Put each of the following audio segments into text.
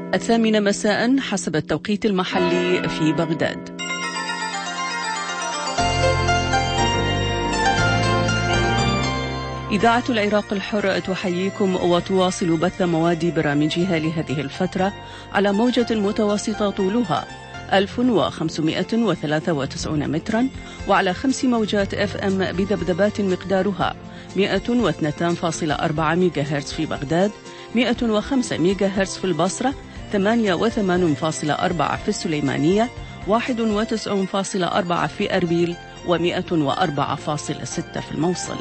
الثامنة مساء حسب التوقيت المحلي في بغداد. إذاعة العراق الحر تحييكم وتواصل بث مواد برامجها لهذه الفترة على موجة متوسطة طولها 1593 مترا وعلى 5 موجات FM بذبذبات مقدارها 102.4 ميجاهرتز في بغداد، 105 ميجاهرتز في البصرة، 88.4 في السليمانية، 91.4 في أربيل، و104.6 في الموصل.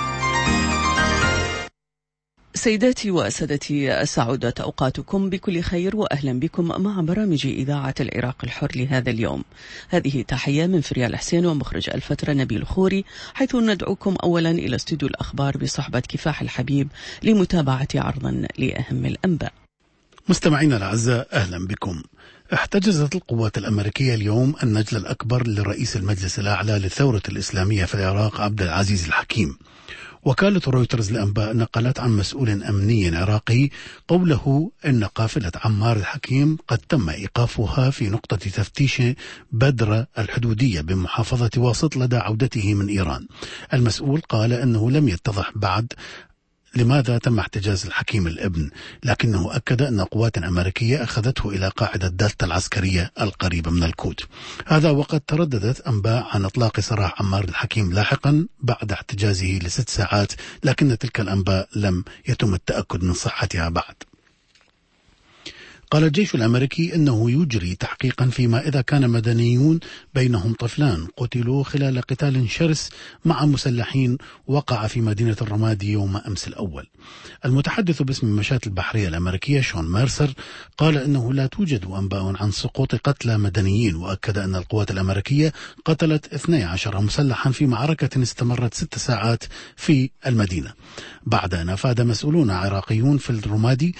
سيداتي وسادتي، سعودت أوقاتكم بكل خير وأهلا بكم مع برامج إذاعة العراق الحر لهذا اليوم. هذه تحية من فريال حسين ومخرج الفترة نبيل خوري، حيث ندعوكم أولا إلى استوديو الأخبار بصحبة كفاح الحبيب لمتابعة عرضا لأهم الأنباء. مستمعينا الأعزاء، أهلا بكم. احتجزت القوات الأمريكية اليوم النجل الأكبر لرئيس المجلس الأعلى للثورة الإسلامية في العراق عبد العزيز الحكيم. وكالة رويترز للأنباء نقلت عن مسؤول أمني عراقي قوله إن قافلة عمار الحكيم قد تم إيقافها في نقطة تفتيش بدر الحدودية بمحافظة واسط لدى عودته من إيران. المسؤول قال أنه لم يتضح بعد لماذا تم احتجاز الحكيم الابن، لكنه أكد أن قوات أمريكية أخذته إلى قاعدة دلتا العسكرية القريبة من الكوت. هذا وقد ترددت أنباء عن إطلاق سراح عمار الحكيم لاحقا بعد احتجازه ل6 ساعات، لكن تلك الأنباء لم يتم التأكد من صحتها بعد. قال الجيش الأمريكي إنه يجري تحقيقا فيما إذا كان مدنيون بينهم طفلان قتلوا خلال قتال شرس مع مسلحين وقع في مدينة الرمادي يوم أمس الأول. المتحدث باسم المشاة البحرية الأمريكية شون ميرسر قال إنه لا توجد أنباء عن سقوط قتلى مدنيين، وأكد أن القوات الأمريكية قتلت 12 مسلحا في معركة استمرت 6 ساعات في المدينة، بعد أن أفاد مسؤولون عراقيون في الرمادي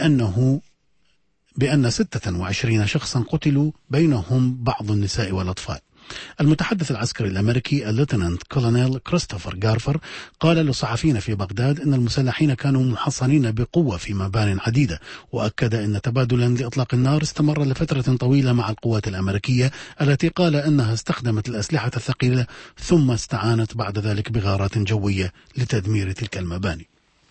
بأن 26 شخصا قتلوا بينهم بعض النساء والأطفال. المتحدث العسكري الأمريكي الليتنانت كولونيل كريستوفر غارفر قال للصحفيين في بغداد أن المسلحين كانوا محصنين بقوة في مبان عديدة، وأكد أن تبادلا لإطلاق النار استمر لفترة طويلة مع القوات الأمريكية التي قال أنها استخدمت الأسلحة الثقيلة ثم استعانت بعد ذلك بغارات جوية لتدمير تلك المباني.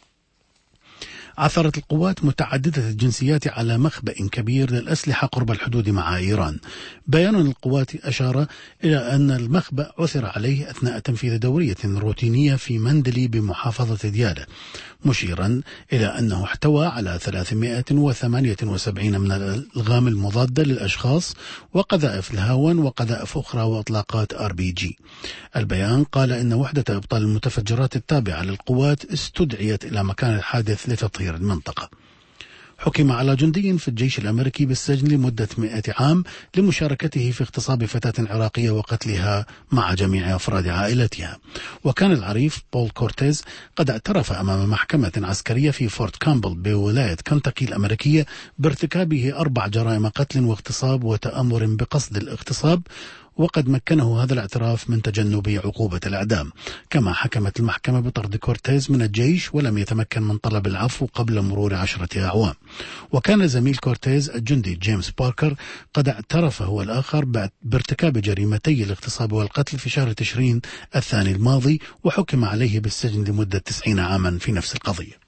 عثرت القوات متعددة الجنسيات على مخبأ كبير للأسلحة قرب الحدود مع إيران. بيان القوات أشار إلى أن المخبأ عثر عليه أثناء تنفيذ دورية روتينية في مندلي بمحافظة ديالى، مشيرا إلى أنه احتوى على 378 من الألغام المضادة للأشخاص وقذائف الهاون وقذائف أخرى وإطلاقات RPG. البيان قال إن وحدة إبطال المتفجرات التابعة للقوات استدعيت إلى مكان الحادث لتطهير المنطقة. حكم على جندي في الجيش الأمريكي بالسجن لمدة 100 عام لمشاركته في اغتصاب فتاة عراقية وقتلها مع جميع أفراد عائلتها. وكان العريف بول كورتيز قد اعترف أمام محكمة عسكرية في فورت كامبل بولاية كنتاكي الأمريكية بارتكابه 4 جرائم قتل واغتصاب وتآمر بقصد الاغتصاب، وقد مكنه هذا الاعتراف من تجنب عقوبة الإعدام. كما حكمت المحكمة بطرد كورتيز من الجيش ولم يتمكن من طلب العفو قبل مرور 10 أعوام. وكان زميل كورتيز الجندي جيمس باركر قد اعترف هو الآخر بارتكاب جريمتي الاغتصاب والقتل في شهر تشرين الثاني الماضي، وحكم عليه بالسجن لمدة 90 عاما في نفس القضية.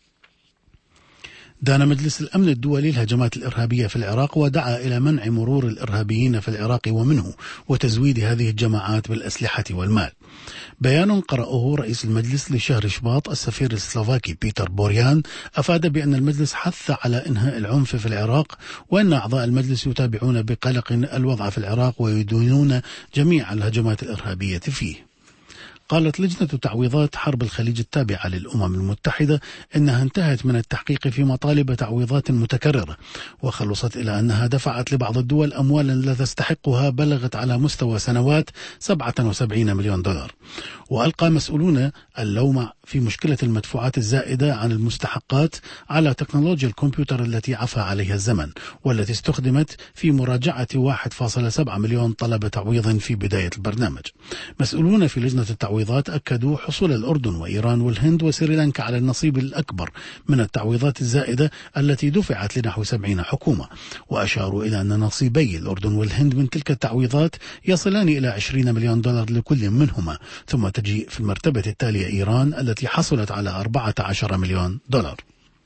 دان مجلس الأمن الدولي الهجمات الإرهابية في العراق ودعا إلى منع مرور الإرهابيين في العراق ومنه وتزويد هذه الجماعات بالأسلحة والمال. بيان قرأه رئيس المجلس لشهر شباط السفير السلوفاكي بيتر بوريان أفاد بأن المجلس حث على إنهاء العنف في العراق، وأن أعضاء المجلس يتابعون بقلق الوضع في العراق ويدينون جميع الهجمات الإرهابية فيه. قالت لجنة تعويضات حرب الخليج التابعة للأمم المتحدة إنها انتهت من التحقيق في مطالب تعويضات متكررة، وخلصت إلى أنها دفعت لبعض الدول أموالا لا تستحقها بلغت على مستوى سنوات 77 مليون دولار. وألقى مسؤولون اللوم في مشكلة المدفوعات الزائدة عن المستحقات على تكنولوجيا الكمبيوتر التي عفى عليها الزمن، والتي استخدمت في مراجعة 1.7 مليون طلب تعويض في بداية البرنامج. مسؤولون في لجنة التعويض التعويضات أكدوا حصول الأردن وإيران والهند وسريلانكا على النصيب الأكبر من التعويضات الزائدة التي دفعت لنحو 70 حكومة، وأشاروا إلى أن نصيبي الأردن والهند من تلك التعويضات يصلان إلى 20 مليون دولار لكل منهما، ثم تجيء في المرتبة التالية إيران التي حصلت على 14 مليون دولار.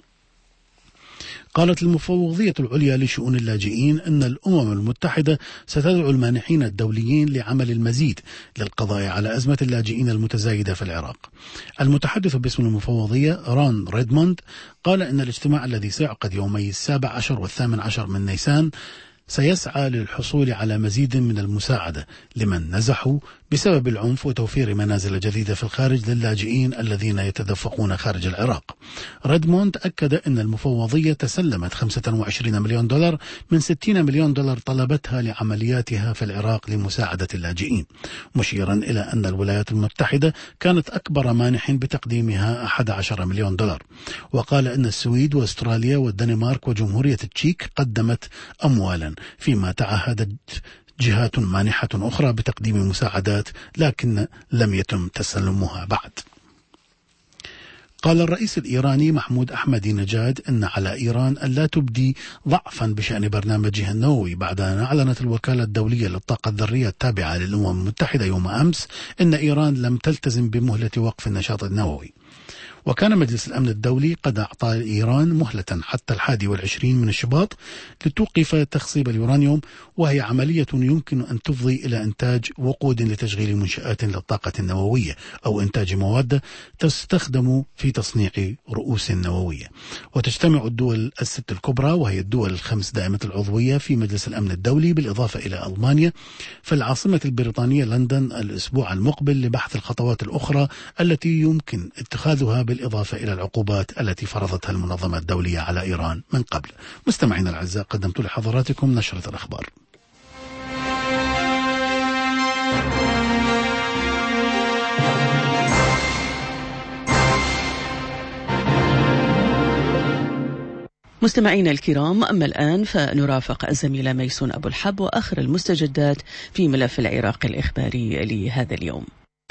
قالت المفوضية العليا لشؤون اللاجئين أن الأمم المتحدة ستدعو المانحين الدوليين لعمل المزيد للقضاء على أزمة اللاجئين المتزايدة في العراق. المتحدث باسم المفوضية رون ريدموند قال أن الاجتماع الذي سيعقد يومي 17 و18 من نيسان سيسعى للحصول على مزيد من المساعدة لمن نزحوا بسبب العنف وتوفير منازل جديدة في الخارج للاجئين الذين يتدفقون خارج العراق. ريدموند أكد أن المفوضية تسلمت 25 مليون دولار من 60 مليون دولار طلبتها لعملياتها في العراق لمساعدة اللاجئين، مشيرا إلى أن الولايات المتحدة كانت أكبر مانح بتقديمها 11 مليون دولار. وقال أن السويد وأستراليا والدنمارك وجمهورية التشيك قدمت أموالا، فيما تعهدت جهات مانحة أخرى بتقديم مساعدات لكن لم يتم تسلمها بعد. قال الرئيس الإيراني محمود أحمدي نجاد أن على إيران أن لا تبدي ضعفا بشأن برنامجها النووي بعد أن أعلنت الوكالة الدولية للطاقة الذرية التابعة للأمم المتحدة يوم أمس أن إيران لم تلتزم بمهلة وقف النشاط النووي. وكان مجلس الأمن الدولي قد أعطى إيران مهلة حتى 21 من الشباط لتوقف تخصيب اليورانيوم، وهي عملية يمكن أن تفضي إلى إنتاج وقود لتشغيل منشآت للطاقة النووية أو إنتاج مواد تستخدم في تصنيع رؤوس نووية. وتجتمع الدول الست الكبرى وهي الدول الخمس دائمة العضوية في مجلس الأمن الدولي بالإضافة إلى ألمانيا في العاصمة البريطانية لندن الأسبوع المقبل لبحث الخطوات الأخرى التي يمكن اتخاذها بالإضافة إلى العقوبات التي فرضتها المنظمة الدولية على إيران من قبل. مستمعينا الأعزاء، قدمت لحضراتكم نشرة الأخبار. مستمعينا الكرام، أما الآن فنرافق الزميلة ميسون أبو الحب وآخر المستجدات في ملف العراق الإخباري لهذا اليوم.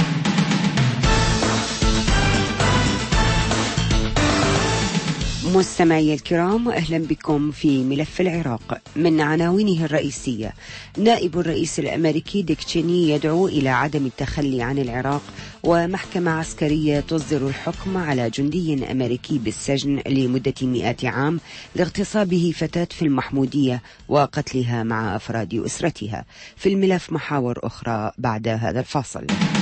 مستمعي الكرام، أهلا بكم في ملف العراق. من عناوينه الرئيسية: نائب الرئيس الأمريكي ديك تشيني يدعو إلى عدم التخلي عن العراق، ومحكمة عسكرية تصدر الحكم على جندي أمريكي بالسجن لمدة 100 عام لاغتصابه فتاة في المحمودية وقتلها مع أفراد أسرتها. في الملف محاور أخرى بعد هذا الفاصل.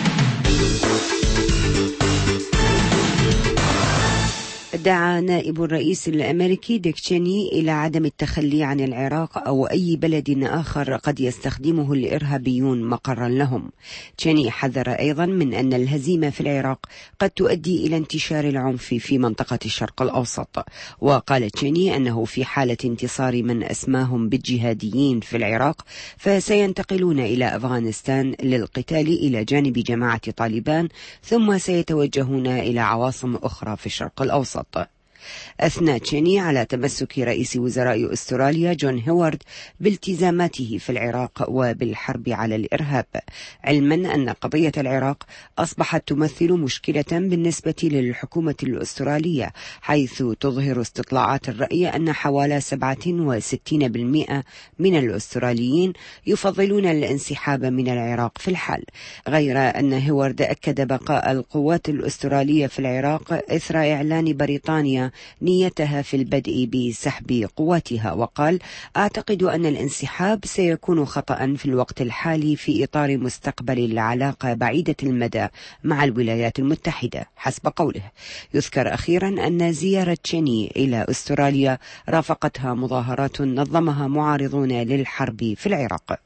دعا نائب الرئيس الأمريكي ديك تشيني إلى عدم التخلي عن العراق أو أي بلد آخر قد يستخدمه الإرهابيون مقرا لهم. تشيني حذر أيضا من أن الهزيمة في العراق قد تؤدي إلى انتشار العنف في منطقة الشرق الأوسط. وقال تشيني أنه في حالة انتصار من أسماهم بالجهاديين في العراق فسينتقلون إلى أفغانستان للقتال إلى جانب جماعة طالبان، ثم سيتوجهون إلى عواصم أخرى في الشرق الأوسط. أثنى تشيني على تمسك رئيس وزراء أستراليا جون هوارد بالتزاماته في العراق وبالحرب على الإرهاب، علما أن قضية العراق أصبحت تمثل مشكلة بالنسبة للحكومة الأسترالية، حيث تظهر استطلاعات الرأي أن حوالي 67% من الأستراليين يفضلون الانسحاب من العراق في الحال. غير أن هوارد أكد بقاء القوات الأسترالية في العراق إثر إعلان بريطانيا نيتها في البدء بسحب قواتها، وقال: أعتقد أن الانسحاب سيكون خطأ في الوقت الحالي في إطار مستقبل العلاقة بعيدة المدى مع الولايات المتحدة. حسب قوله. يذكر أخيرا أن زيارة تشيني إلى أستراليا رافقتها مظاهرات نظمها معارضون للحرب في العراق.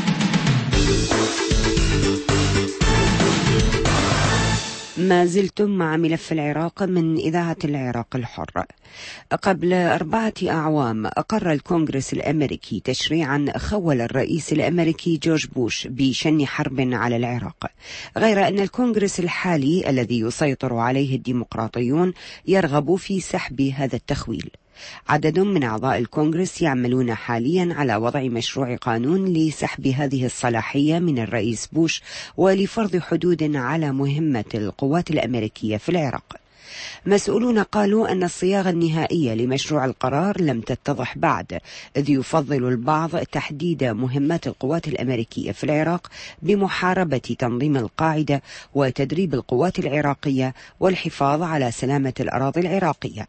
ما زلتم مع ملف العراق من إذاعة العراق الحر. قبل 4 أعوام أقر الكونغرس الأمريكي تشريعا خول الرئيس الأمريكي جورج بوش بشن حرب على العراق، غير أن الكونغرس الحالي الذي يسيطر عليه الديمقراطيون يرغب في سحب هذا التخويل. عدد من أعضاء الكونغرس يعملون حاليا على وضع مشروع قانون لسحب هذه الصلاحية من الرئيس بوش ولفرض حدود على مهمة القوات الأمريكية في العراق. مسؤولون قالوا أن الصياغة النهائية لمشروع القرار لم تتضح بعد، إذ يفضل البعض تحديد مهمات القوات الأمريكية في العراق بمحاربة تنظيم القاعدة وتدريب القوات العراقية والحفاظ على سلامة الأراضي العراقية.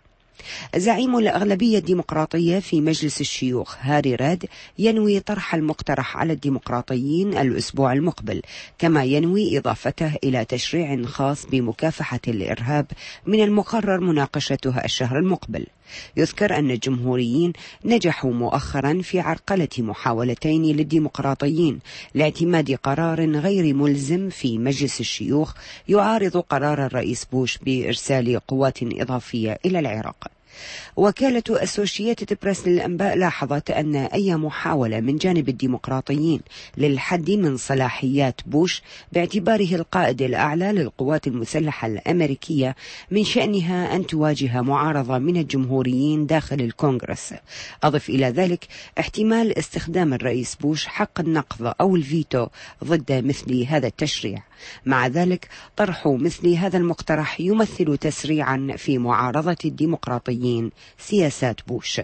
زعيم الأغلبية الديمقراطية في مجلس الشيوخ هاري ريد ينوي طرح المقترح على الديمقراطيين الأسبوع المقبل، كما ينوي إضافته إلى تشريع خاص بمكافحة الإرهاب من المقرر مناقشتها الشهر المقبل. يذكر أن الجمهوريين نجحوا مؤخرا في عرقلة محاولتين للديمقراطيين لاعتماد قرار غير ملزم في مجلس الشيوخ يعارض قرار الرئيس بوش بإرسال قوات إضافية إلى العراق. وكالة أسوشيتد بريس للأنباء لاحظت أن أي محاولة من جانب الديمقراطيين للحد من صلاحيات بوش باعتباره القائد الأعلى للقوات المسلحة الأمريكية من شأنها أن تواجه معارضة من الجمهوريين داخل الكونغرس. أضف إلى ذلك احتمال استخدام الرئيس بوش حق النقض أو الفيتو ضد مثل هذا التشريع. مع ذلك طرح مثل هذا المقترح يمثل تسريعا في معارضة الديمقراطيين سياسات بوش.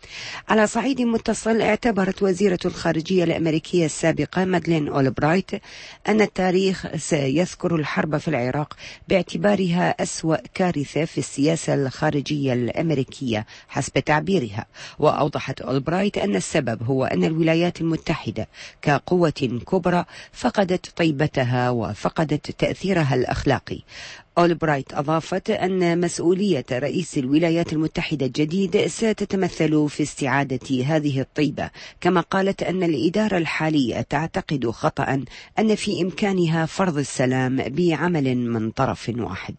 على صعيد متصل، اعتبرت وزيرة الخارجية الأمريكية السابقة مادلين أولبرايت أن التاريخ سيذكر الحرب في العراق باعتبارها أسوأ كارثة في السياسة الخارجية الأمريكية حسب تعبيرها. وأوضحت أولبرايت أن السبب هو أن الولايات المتحدة كقوة كبرى فقدت طيبتها وفقدت تأثيرها الأخلاقي. أولبرايت أضافت أن مسؤولية رئيس الولايات المتحدة الجديد ستتمثل في استعادة هذه الطيبة، كما قالت أن الإدارة الحالية تعتقد خطأ أن في إمكانها فرض السلام بعمل من طرف واحد.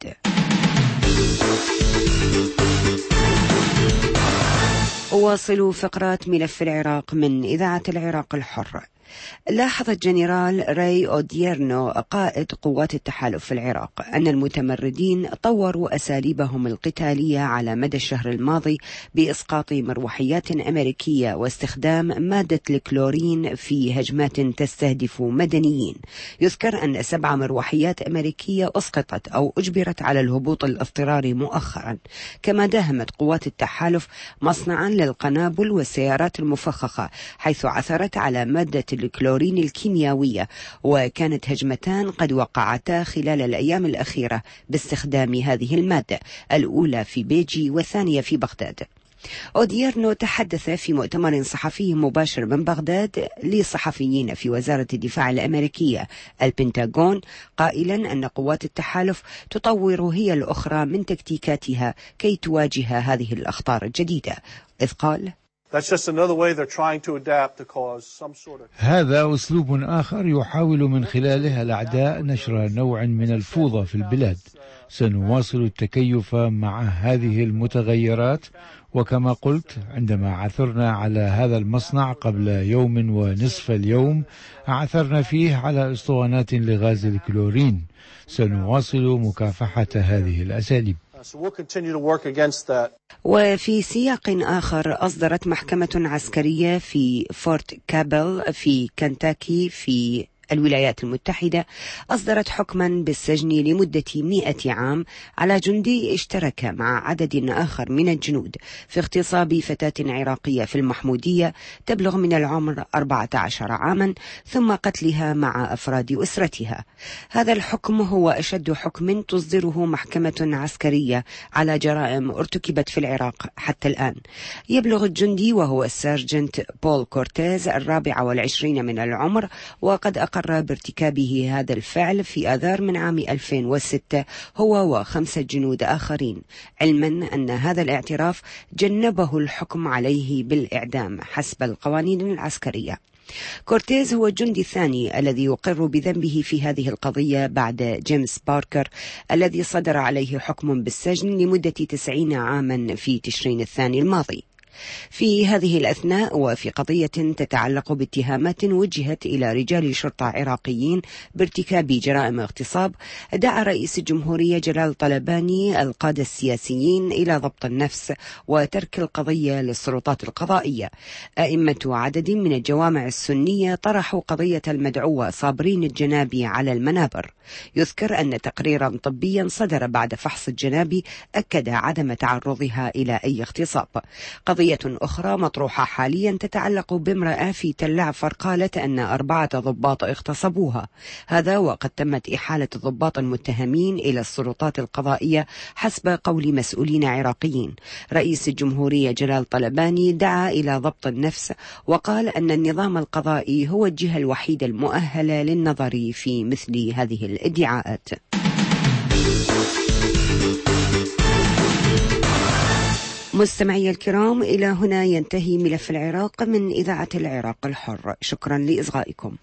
واصلوا فقرات ملف العراق من إذاعة العراق الحر. لاحظ الجنرال راي أوديرنو قائد قوات التحالف في العراق أن المتمردين طوروا أساليبهم القتالية على مدى الشهر الماضي بإسقاط مروحيات أمريكية واستخدام مادة الكلورين في هجمات تستهدف مدنيين. يذكر أن 7 مروحيات أمريكية أسقطت أو أجبرت على الهبوط الاضطراري مؤخرا. كما داهمت قوات التحالف مصنعا للقنابل والسيارات المفخخة حيث عثرت على مادة الكلورين الكيميائية، وكانت هجمتان قد وقعتا خلال الأيام الأخيرة باستخدام هذه المادة، الأولى في بيجي والثانية في بغداد. أوديرنو تحدث في مؤتمر صحفي مباشر من بغداد لصحفيين في وزارة الدفاع الأمريكية البنتاغون، قائلا أن قوات التحالف تطور هي الأخرى من تكتيكاتها كي تواجه هذه الأخطار الجديدة، إذ قال: هذا أسلوب آخر يحاول من خلاله الأعداء نشر نوع من الفوضى في البلاد. سنواصل التكيف مع هذه المتغيرات، وكما قلت عندما عثرنا على هذا المصنع قبل يوم ونصف اليوم عثرنا فيه على اسطوانات لغاز الكلورين. سنواصل مكافحة هذه الأساليب. وفي سياق آخر، أصدرت محكمة عسكرية في فورت كابل في كنتاكي في الولايات المتحدة أصدرت حكما بالسجن لمدة 100 عام على جندي اشترك مع عدد آخر من الجنود في اغتصاب فتاة عراقية في المحمودية تبلغ من العمر 14 عاما ثم قتلها مع أفراد أسرتها. هذا الحكم هو أشد حكم تصدره محكمة عسكرية على جرائم ارتكبت في العراق حتى الآن. يبلغ الجندي وهو السيرجنت بول كورتيز 24 من العمر، وقد أقر بارتكابه هذا الفعل في آذار من عام 2006 هو و5 جنود آخرين، علما أن هذا الاعتراف جنبه الحكم عليه بالإعدام حسب القوانين العسكرية. كورتيز هو الجندي الثاني الذي يقر بذنبه في هذه القضية بعد جيمس باركر الذي صدر عليه حكم بالسجن لمدة 90 عاما في تشرين الثاني الماضي. في هذه الأثناء وفي قضية تتعلق باتهامات وجهت إلى رجال شرطة عراقيين بارتكاب جرائم اغتصاب، دعا رئيس الجمهورية جلال طلباني القادة السياسيين إلى ضبط النفس وترك القضية للسلطات القضائية. أئمة عدد من الجوامع السنية طرحوا قضية المدعوة صابرين الجنابي على المنابر. يذكر أن تقريرا طبيا صدر بعد فحص الجنابي أكد عدم تعرضها إلى أي اغتصاب. قضية أخرى مطروحة حاليا تتعلق بامرأة في تل عفر قالت أن 4 ضباط اغتصبوها، هذا وقد تمت إحالة الضباط المتهمين إلى السلطات القضائية حسب قول مسؤولين عراقيين. رئيس الجمهورية جلال طلباني دعا إلى ضبط النفس وقال أن النظام القضائي هو الجهة الوحيدة المؤهلة للنظر في مثل هذه الادعاءات. مستمعي الكرام، إلى هنا ينتهي ملف العراق من إذاعة العراق الحر. شكرا لإصغائكم.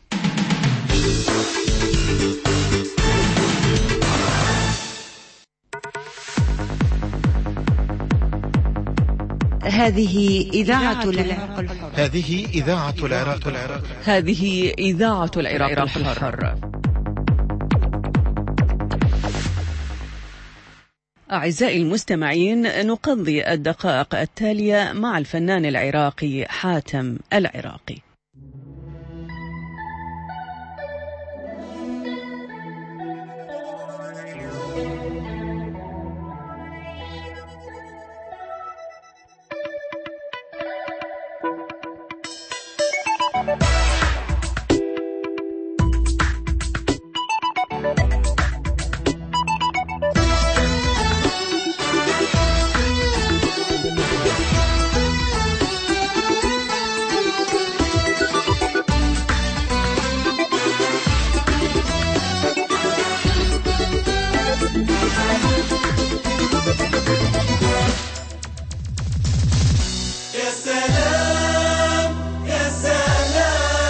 هذه إذاعة العراق الحر. هذه إذاعة العراق الحر. هذه إذاعة العراق الحر. أعزائي المستمعين، نقضي الدقائق التالية مع الفنان العراقي حاتم العراقي. يا سلام يا سلام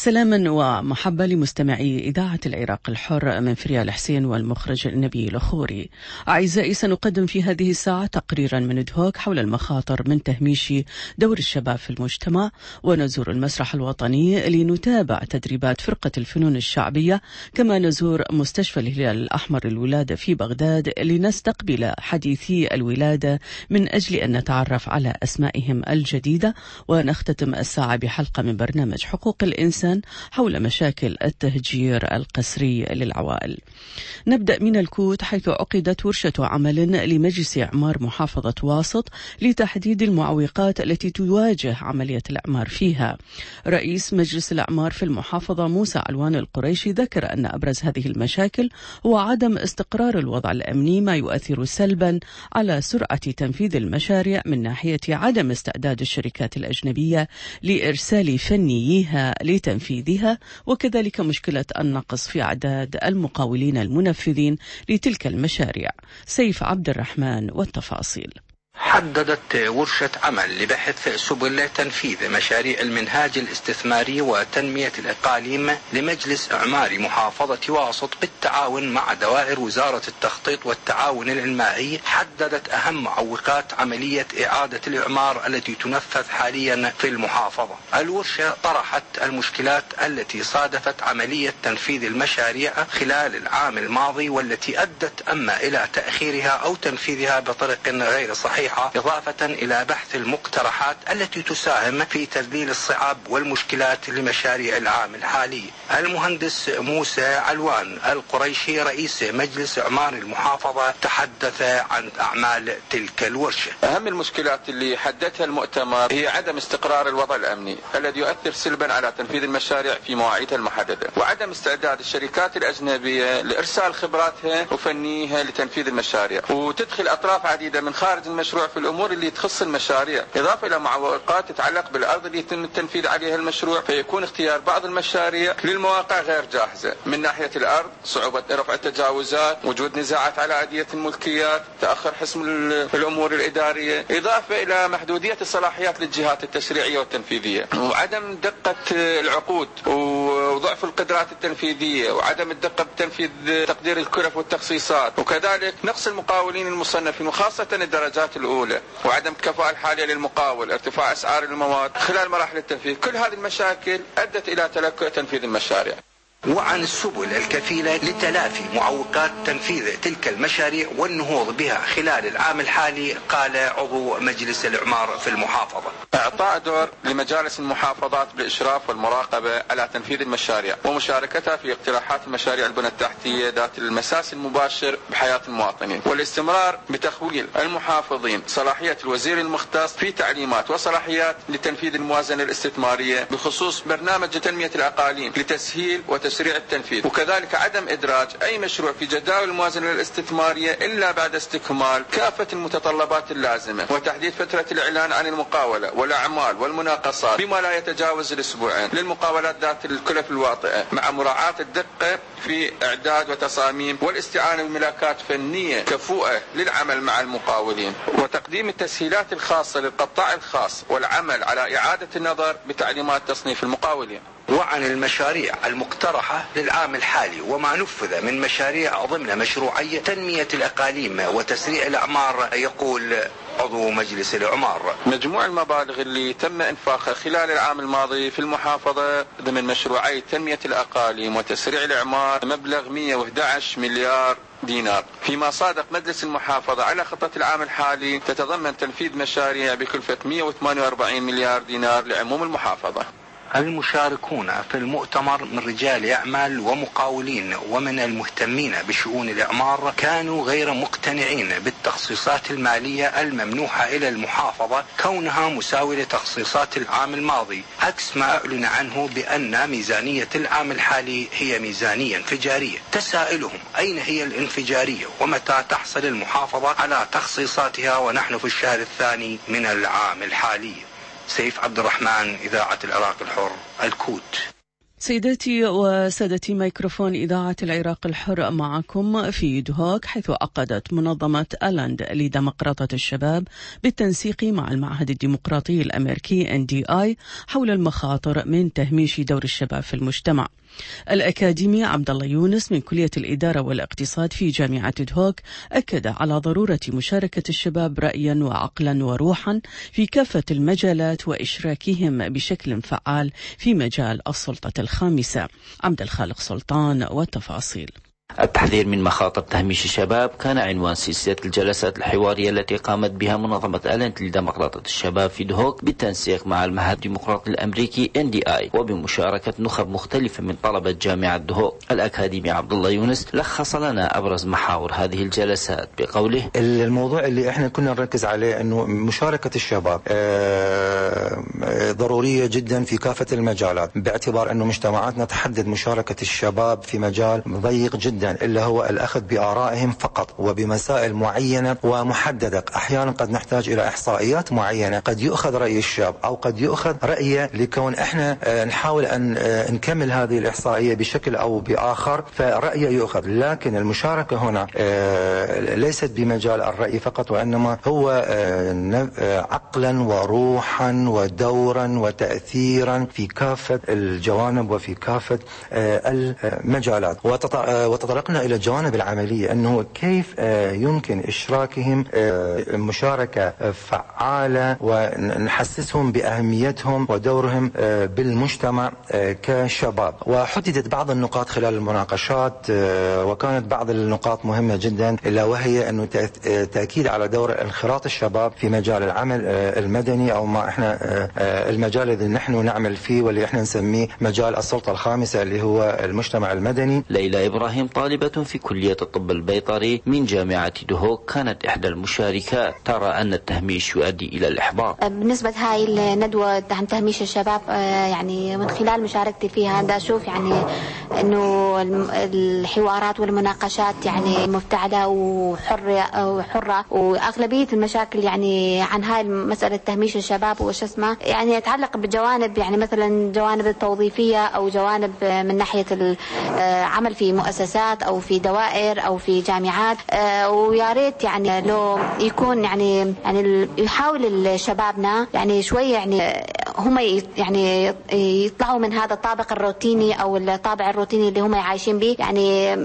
سلاما ومحبة لمستمعي إذاعة العراق الحر من فريال حسين والمخرج نبيل خوري. أعزائي، سنقدم في هذه الساعة تقريرا من دهوك حول المخاطر من تهميش دور الشباب في المجتمع، ونزور المسرح الوطني لنتابع تدريبات فرقة الفنون الشعبية، كما نزور مستشفى الهلال الأحمر للولادة في بغداد لنستقبل حديثي الولادة من أجل أن نتعرف على أسمائهم الجديدة، ونختتم الساعة بحلقة من برنامج حقوق الإنسان حول مشاكل التهجير القسري للعوائل. نبدأ من الكوت، حيث عقدت ورشة عمل لمجلس إعمار محافظة واسط لتحديد المعوقات التي تواجه عملية الإعمار فيها. رئيس مجلس الإعمار في المحافظة موسى علوان القريشي ذكر أن أبرز هذه المشاكل هو عدم استقرار الوضع الأمني، ما يؤثر سلبا على سرعة تنفيذ المشاريع من ناحية عدم استعداد الشركات الأجنبية لإرسال فنييها لتنفيذها، وكذلك مشكلة النقص في أعداد المقاولين المنفذين لتلك المشاريع. سيف عبد الرحمن والتفاصيل. حددت ورشة عمل لبحث سبل تنفيذ مشاريع المنهاج الاستثماري وتنمية الإقاليم لمجلس إعمار محافظة واسط بالتعاون مع دوائر وزارة التخطيط والتعاون الإنمائي، حددت أهم معوقات عملية إعادة الإعمار التي تنفذ حاليا في المحافظة. الورشة طرحت المشكلات التي صادفت عملية تنفيذ المشاريع خلال العام الماضي، والتي أدت أما إلى تأخيرها أو تنفيذها بطريق غير صحيح، إضافة إلى بحث المقترحات التي تساهم في تذليل الصعاب والمشكلات لمشاريع العام الحالي. المهندس موسى علوان القريشي رئيس مجلس إعمار المحافظة تحدث عن أعمال تلك الورشة. أهم المشكلات اللي حددها المؤتمر هي عدم استقرار الوضع الأمني الذي يؤثر سلبا على تنفيذ المشاريع في مواعيدها المحددة، وعدم استعداد الشركات الأجنبية لإرسال خبراتها وفنيها لتنفيذ المشاريع، وتدخل أطراف عديدة من خارج المشروع في الأمور اللي تخص المشاريع، إضافة إلى معوقات تتعلق بالأرض اللي يتم التنفيذ عليها المشروع، فيكون اختيار بعض المشاريع للمواقع غير جاهزة من ناحية الأرض، صعوبة رفع التجاوزات، وجود نزاعات على عادية الملكيات، تأخر حسم الأمور الإدارية، إضافة إلى محدودية الصلاحيات للجهات التشريعية والتنفيذية، وعدم دقة العقود وضعف القدرات التنفيذية، وعدم الدقة بتنفيذ تقدير الكلف والتخصيصات، وكذلك نقص المقاولين المصنفين وخاصة الدرجات الأولى، وعدم الكفاءة الحالية للمقاول، ارتفاع أسعار المواد خلال مراحل التنفيذ. كل هذه المشاكل أدت إلى تلكؤ تنفيذ المشاريع. وعن السبل الكفيلة لتلافي معوقات تنفيذ تلك المشاريع والنهوض بها خلال العام الحالي، قال عضو مجلس الإعمار في المحافظة: إعطاء دور لمجالس المحافظات بالإشراف والمراقبة على تنفيذ المشاريع ومشاركتها في اقتراحات المشاريع البنى التحتية ذات المساس المباشر بحياة المواطنين، والاستمرار بتخويل المحافظين صلاحية الوزير المختص في تعليمات وصلاحيات لتنفيذ الموازنة الاستثمارية بخصوص برنامج تنمية الأقاليم لتسهيل وتسريع التنفيذ، وكذلك عدم إدراج أي مشروع في جداول الموازنة الاستثمارية إلا بعد استكمال كافة المتطلبات اللازمة، وتحديد فترة الإعلان عن المقاولة والأعمال والمناقصات بما لا يتجاوز الأسبوعين للمقاولات ذات الكلف الواطئة، مع مراعاة الدقة في إعداد وتصاميم والاستعانة بملاكات فنية كفؤة للعمل مع المقاولين، وتقديم التسهيلات الخاصة للقطاع الخاص والعمل على إعادة النظر بتعليمات تصنيف المقاولين. وعن المشاريع المقترحة للعام الحالي وما نفذ من مشاريع ضمن مشروعي تنمية الأقاليم وتسريع الأعمار، يقول عضو مجلس الإعمار: مجموع المبالغ اللي تم إنفاقها خلال العام الماضي في المحافظة ضمن مشروعي تنمية الأقاليم وتسريع الأعمار مبلغ 111 مليار دينار، فيما صادق مجلس المحافظة على خطة العام الحالي تتضمن تنفيذ مشاريع بكلفة 148 مليار دينار لعموم المحافظة. المشاركون في المؤتمر من رجال أعمال ومقاولين ومن المهتمين بشؤون الإعمار كانوا غير مقتنعين بالتخصيصات المالية الممنوحة إلى المحافظة كونها مساوية لتخصيصات العام الماضي، عكس ما أعلن عنه بأن ميزانية العام الحالي هي ميزانية انفجارية. تسائلهم: أين هي الانفجارية ومتى تحصل المحافظة على تخصيصاتها ونحن في الشهر الثاني من العام الحالي؟ سيف عبد الرحمن، إذاعة العراق الحر، الكوت. سيداتي وسادتي، ميكروفون إذاعة العراق الحر معكم في دهوك، حيث عقدت منظمة ألاند لديمقراطة الشباب بالتنسيق مع المعهد الديمقراطي الأمريكي NDI حول المخاطر من تهميش دور الشباب في المجتمع. الأكاديمي عبد الله يونس من كلية الإدارة والاقتصاد في جامعة دهوك أكد على ضرورة مشاركة الشباب رأيا وعقلا وروحا في كافة المجالات وإشراكهم بشكل فعال في مجال السلطة الخامسة. عبد الخالق سلطان والتفاصيل. التحذير من مخاطر تهميش الشباب كان عنوان سلسلة الجلسات الحوارية التي قامت بها منظمة ألاند لديمقراطة الشباب في دهوك بالتنسيق مع المعهد الديمقراطي الأمريكي NDI وبمشاركة نخب مختلفة من طلبة جامعة دهوك. الأكاديمي عبد الله يونس لخص لنا أبرز محاور هذه الجلسات بقوله: الموضوع اللي احنا كنا نركز عليه انه مشاركة الشباب ضرورية جدا في كافة المجالات، باعتبار انه مجتمعاتنا تحدد مشاركة الشباب في مجال ضيق جدا إلا هو الأخذ بآرائهم فقط وبمسائل معينة ومحددة. أحيانا قد نحتاج إلى إحصائيات معينة، قد يؤخذ رأي الشاب أو قد يؤخذ رأيه لكون إحنا نحاول أن نكمل هذه الإحصائية بشكل أو بآخر، فرأيه يؤخذ. لكن المشاركة هنا ليست بمجال الرأي فقط، وإنما هو عقلا وروحا ودورا وتأثيرا في كافة الجوانب وفي كافة المجالات. وتطرقنا إلى الجوانب العملية، أنه كيف يمكن إشراكهم مشاركة فعالة ونحسسهم بأهميتهم ودورهم بالمجتمع كشباب. وحددت بعض النقاط خلال المناقشات، وكانت بعض النقاط مهمة جدا، إلا وهي أنه تأكيد على دور انخراط الشباب في مجال العمل المدني، أو ما إحنا المجال الذي نحن نعمل فيه واللي إحنا نسميه مجال السلطة الخامسة اللي هو المجتمع المدني. ليلى إبراهيم طالبة في كلية الطب البيطري من جامعة دهوك كانت إحدى المشاركات، ترى أن التهميش يؤدي إلى الإحباط. بالنسبة هاي الندوة عن تهميش الشباب، يعني من خلال مشاركتي فيها دا أشوف يعني أنه الحوارات والمناقشات يعني مفتعلة وحرة، وأغلبية المشاكل يعني عن هاي مسألة تهميش الشباب وش اسمه يعني يتعلق بجوانب، يعني مثلا جوانب التوظيفية أو جوانب من ناحية العمل في مؤسسات أو في دوائر أو في جامعات. ويا ريت يعني لو يكون يعني يحاول شبابنا يعني شوي يعني هم يعني يطلعوا من هذا الطابق الروتيني أو الطابع الروتيني اللي هم عايشين به، يعني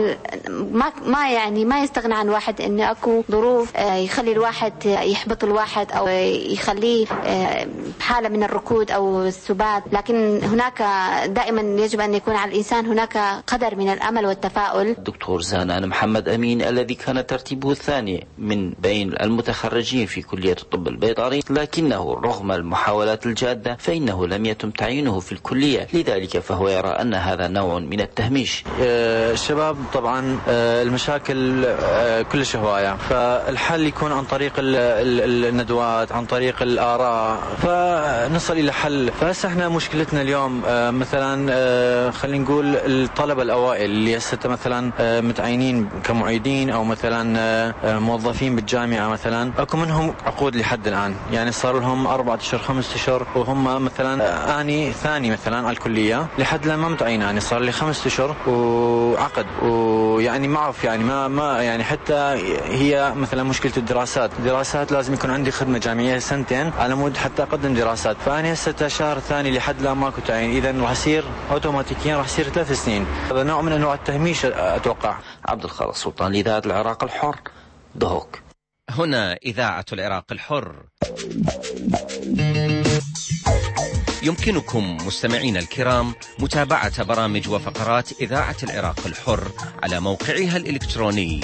ما يستغنى عن واحد إن أكو ظروف يخلي الواحد يحبط الواحد أو يخليه بحالة من الركود أو السبات. لكن هناك دائما يجب أن يكون على الإنسان هناك قدر من الأمل والتفاؤل. الدكتور زانان محمد أمين الذي كان ترتيبه الثاني من بين المتخرجين في كلية الطب البيطري، لكنه رغم المحاولات الجادة فإنه لم يتم تعيينه في الكلية، لذلك فهو يرى أن هذا نوع من التهميش. الشباب طبعا المشاكل كلش هواية، فالحل يكون عن طريق الندوات، عن طريق الآراء، فنصل إلى حل. فهسه احنا مشكلتنا اليوم مثلا خلينا نقول الطلبة الأوائل اللي هسه مثلا متعينين كمعيدين أو مثلا موظفين بالجامعة، مثلا أكو منهم عقود لحد الآن، يعني صار لهم 4 أشهر 5 أشهر، وهم مثلا أني ثاني مثلا على الكلية لحد الآن ما متعين، يعني صار لي 5 أشهر وعقد، ويعني ما أعرف يعني ما يعني حتى هي مثلا مشكلة الدراسات لازم يكون عندي خدمة جامعية 2 سنين على مود حتى أقدم دراسات، فأنا هسه شهر ثاني لحد الآن ماكو تعيين، إذا راح يصير أوتوماتيكيا راح يصير 3 سنين. هذا نوع من أنواع التهميش أتوقع. عبد الخالق سلطان لإذاعة العراق الحر، دهوك. هنا إذاعة العراق الحر. يمكنكم مستمعين الكرام متابعة برامج وفقرات إذاعة العراق الحر على موقعها الإلكتروني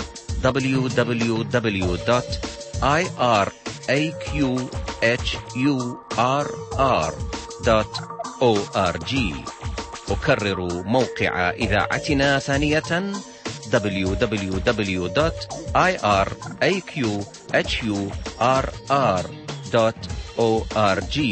www.iraqhurr.org. أكرر موقع إذاعتنا ثانية www.iraqhurr.org.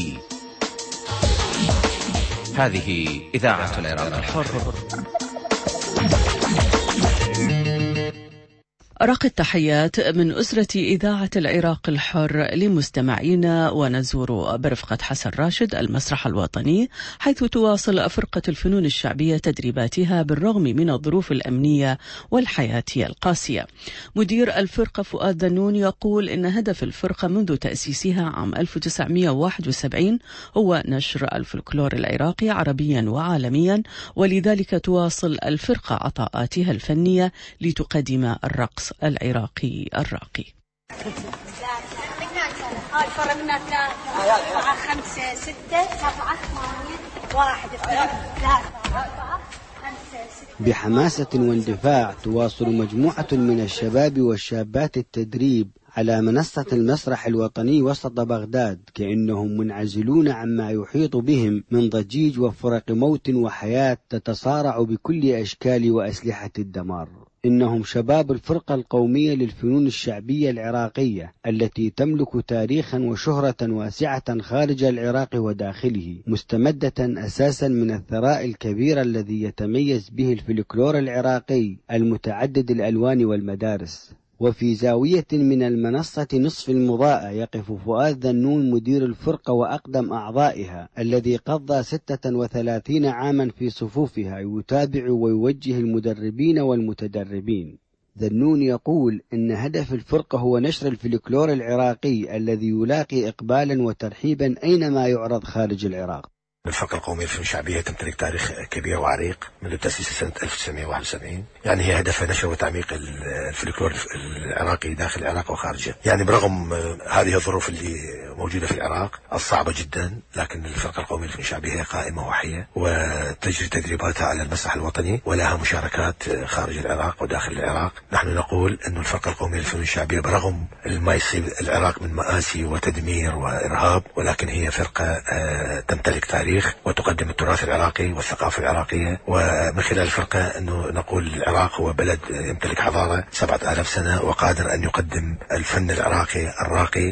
هذه إذاعة العراق الحر. أرق التحيات من أسرة إذاعة العراق الحر لمستمعينا، ونزور برفقة حسن راشد المسرح الوطني، حيث تواصل فرقة الفنون الشعبية تدريباتها بالرغم من الظروف الأمنية والحياتية القاسية. مدير الفرقة فؤاد ذنون يقول إن هدف الفرقة منذ تأسيسها عام 1971 هو نشر الفلكلور العراقي عربيا وعالميا، ولذلك تواصل الفرقة عطاءاتها الفنية لتقدم الرقص العراقي الراقي. 5 6 7 8 1 2 3 4 5 6. بحماسة واندفاع تواصل مجموعة من الشباب والشابات التدريب على منصة المسرح الوطني وسط بغداد، كأنهم منعزلون عما يحيط بهم من ضجيج وفرق موت وحياة تتصارع بكل أشكال وأسلحة الدمار. إنهم شباب الفرقة القومية للفنون الشعبية العراقية التي تملك تاريخا وشهرة واسعة خارج العراق وداخله، مستمدة أساسا من الثراء الكبير الذي يتميز به الفلكلور العراقي المتعدد الألوان والمدارس. وفي زاوية من المنصة نصف المضاءة يقف فؤاد ذنون مدير الفرقة وأقدم أعضائها الذي قضى 36 عاما في صفوفها، يتابع ويوجه المدربين والمتدربين. ذنون يقول إن هدف الفرقة هو نشر الفلكلور العراقي الذي يلاقي إقبالا وترحيبا أينما يعرض خارج العراق. الفرقة القومية للفنون الشعبية تمتلك تاريخ كبير وعريق منذ تأسيس سنة 1971. يعني هي هدفها نشر وتعميق الفلكلور العراقي داخل العراق وخارجه. يعني برغم هذه الظروف اللي موجودة في العراق الصعبة جدا، لكن الفرقة القومية للفنون الشعبية هي قائمة وحية وتجري تدريباتها على المسرح الوطني، ولها مشاركات خارج العراق وداخل العراق. نحن نقول أن الفرقة القومية للفنون الشعبية برغم ما يصيب العراق من مآسي وتدمير وإرهاب، ولكن هي فرقة تمتلك تاريخ وتقدم التراث العراقي والثقافة العراقية. ومن خلال الفرقة أنه نقول العراق هو بلد يمتلك حضارة 7000 سنة وقادر أن يقدم الفن العراقي الراقي.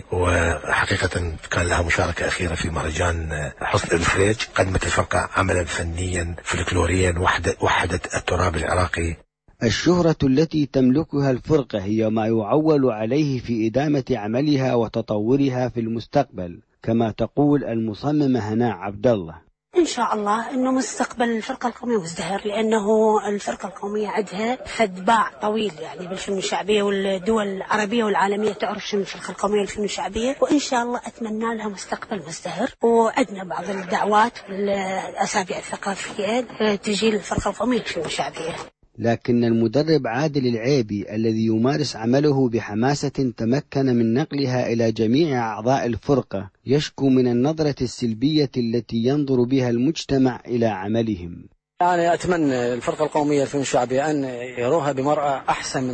وحقيقة كان لها مشاركة أخيرة في مهرجان حصن الفريج، قدمت الفرقة عملا فنيا فلكلوريا وحدت التراب العراقي. الشهرة التي تملكها الفرقة هي ما يعول عليه في إدامة عملها وتطورها في المستقبل، كما تقول المصممة هناء عبد الله. إن شاء الله إنه مستقبل الفرقة القومية مزدهر، لأنه الفرقة القومية عندها فد باع طويل يعني بالفنون الشعبية، والدول العربية والعالمية تعرف شنو الفرقة القومية للفنون الشعبية، وإن شاء الله أتمنى لها مستقبل مزدهر. وعندنا بعض الدعوات والأسابيع الثقافية تجي للفرقة القومية للفنون الشعبية. لكن المدرب عادل العيبي الذي يمارس عمله بحماسة تمكن من نقلها إلى جميع أعضاء الفرقة يشكو من النظرة السلبية التي ينظر بها المجتمع إلى عملهم. يعني أتمنى الفرقة القومية للفنون الشعبية أن يروها بمرأة أحسن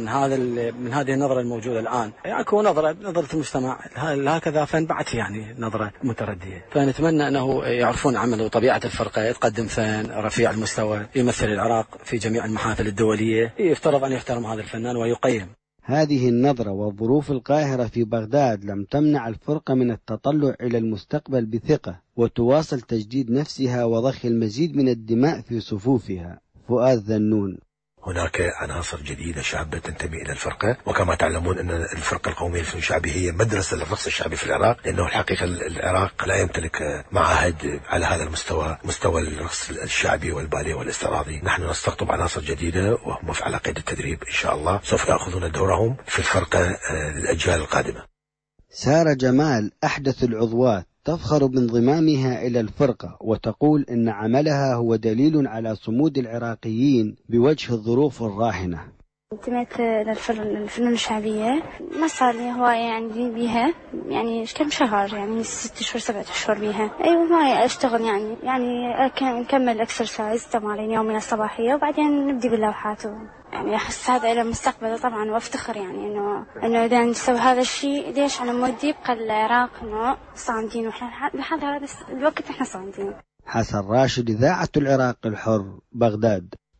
من هذه النظرة الموجودة الآن. يعني أكو نظرة المجتمع هكذا فانبعت يعني نظرة متردية، فنتمنى أنه يعرفون عمل وطبيعة الفرقة، يتقدم فن رفيع المستوى يمثل العراق في جميع المحافل الدولية، يفترض أن يحترم هذا الفنان ويقيم. هذه النظرة والظروف القاهرة في بغداد لم تمنع الفرقة من التطلع إلى المستقبل بثقة، وتواصل تجديد نفسها وضخ المزيد من الدماء في صفوفها. فؤاد ذنون: هناك عناصر جديدة شابة تنتمي إلى الفرقة، وكما تعلمون أن الفرقة القومية للفنون الشعبية هي مدرسة للرقص الشعبي في العراق، لأنه الحقيقة العراق لا يمتلك معاهد على هذا المستوى، مستوى الرقص الشعبي والباليه والاستعراضي. نحن نستقطب عناصر جديدة وهم على قيد التدريب، إن شاء الله سوف يأخذون دورهم في الفرقة للأجيال القادمة. سارة جمال أحدث العضوات تفخر بانضمامها إلى الفرقة، وتقول إن عملها هو دليل على صمود العراقيين بوجه الظروف الراهنة. انتميت للفنون الشعبية، ما صار لي هواية عندي بيها، يعني كم شهر، يعني 6 شهور 7 أشهر بيها. أيوة ما أشتغل يعني نكمل اكسرسايز تمارين يومنا الصباحية، وبعدين نبدي باللوحات. يعني أحس هذا إلى مستقبله طبعا، وافتخر يعني إنه إذا نسوي هذا الشيء ليش على مود يبقى العراق إنه صامدين، وإحنا لحد هذا الوقت إحنا صامدين. حسن راشد، إذاعة العراق الحر، بغداد.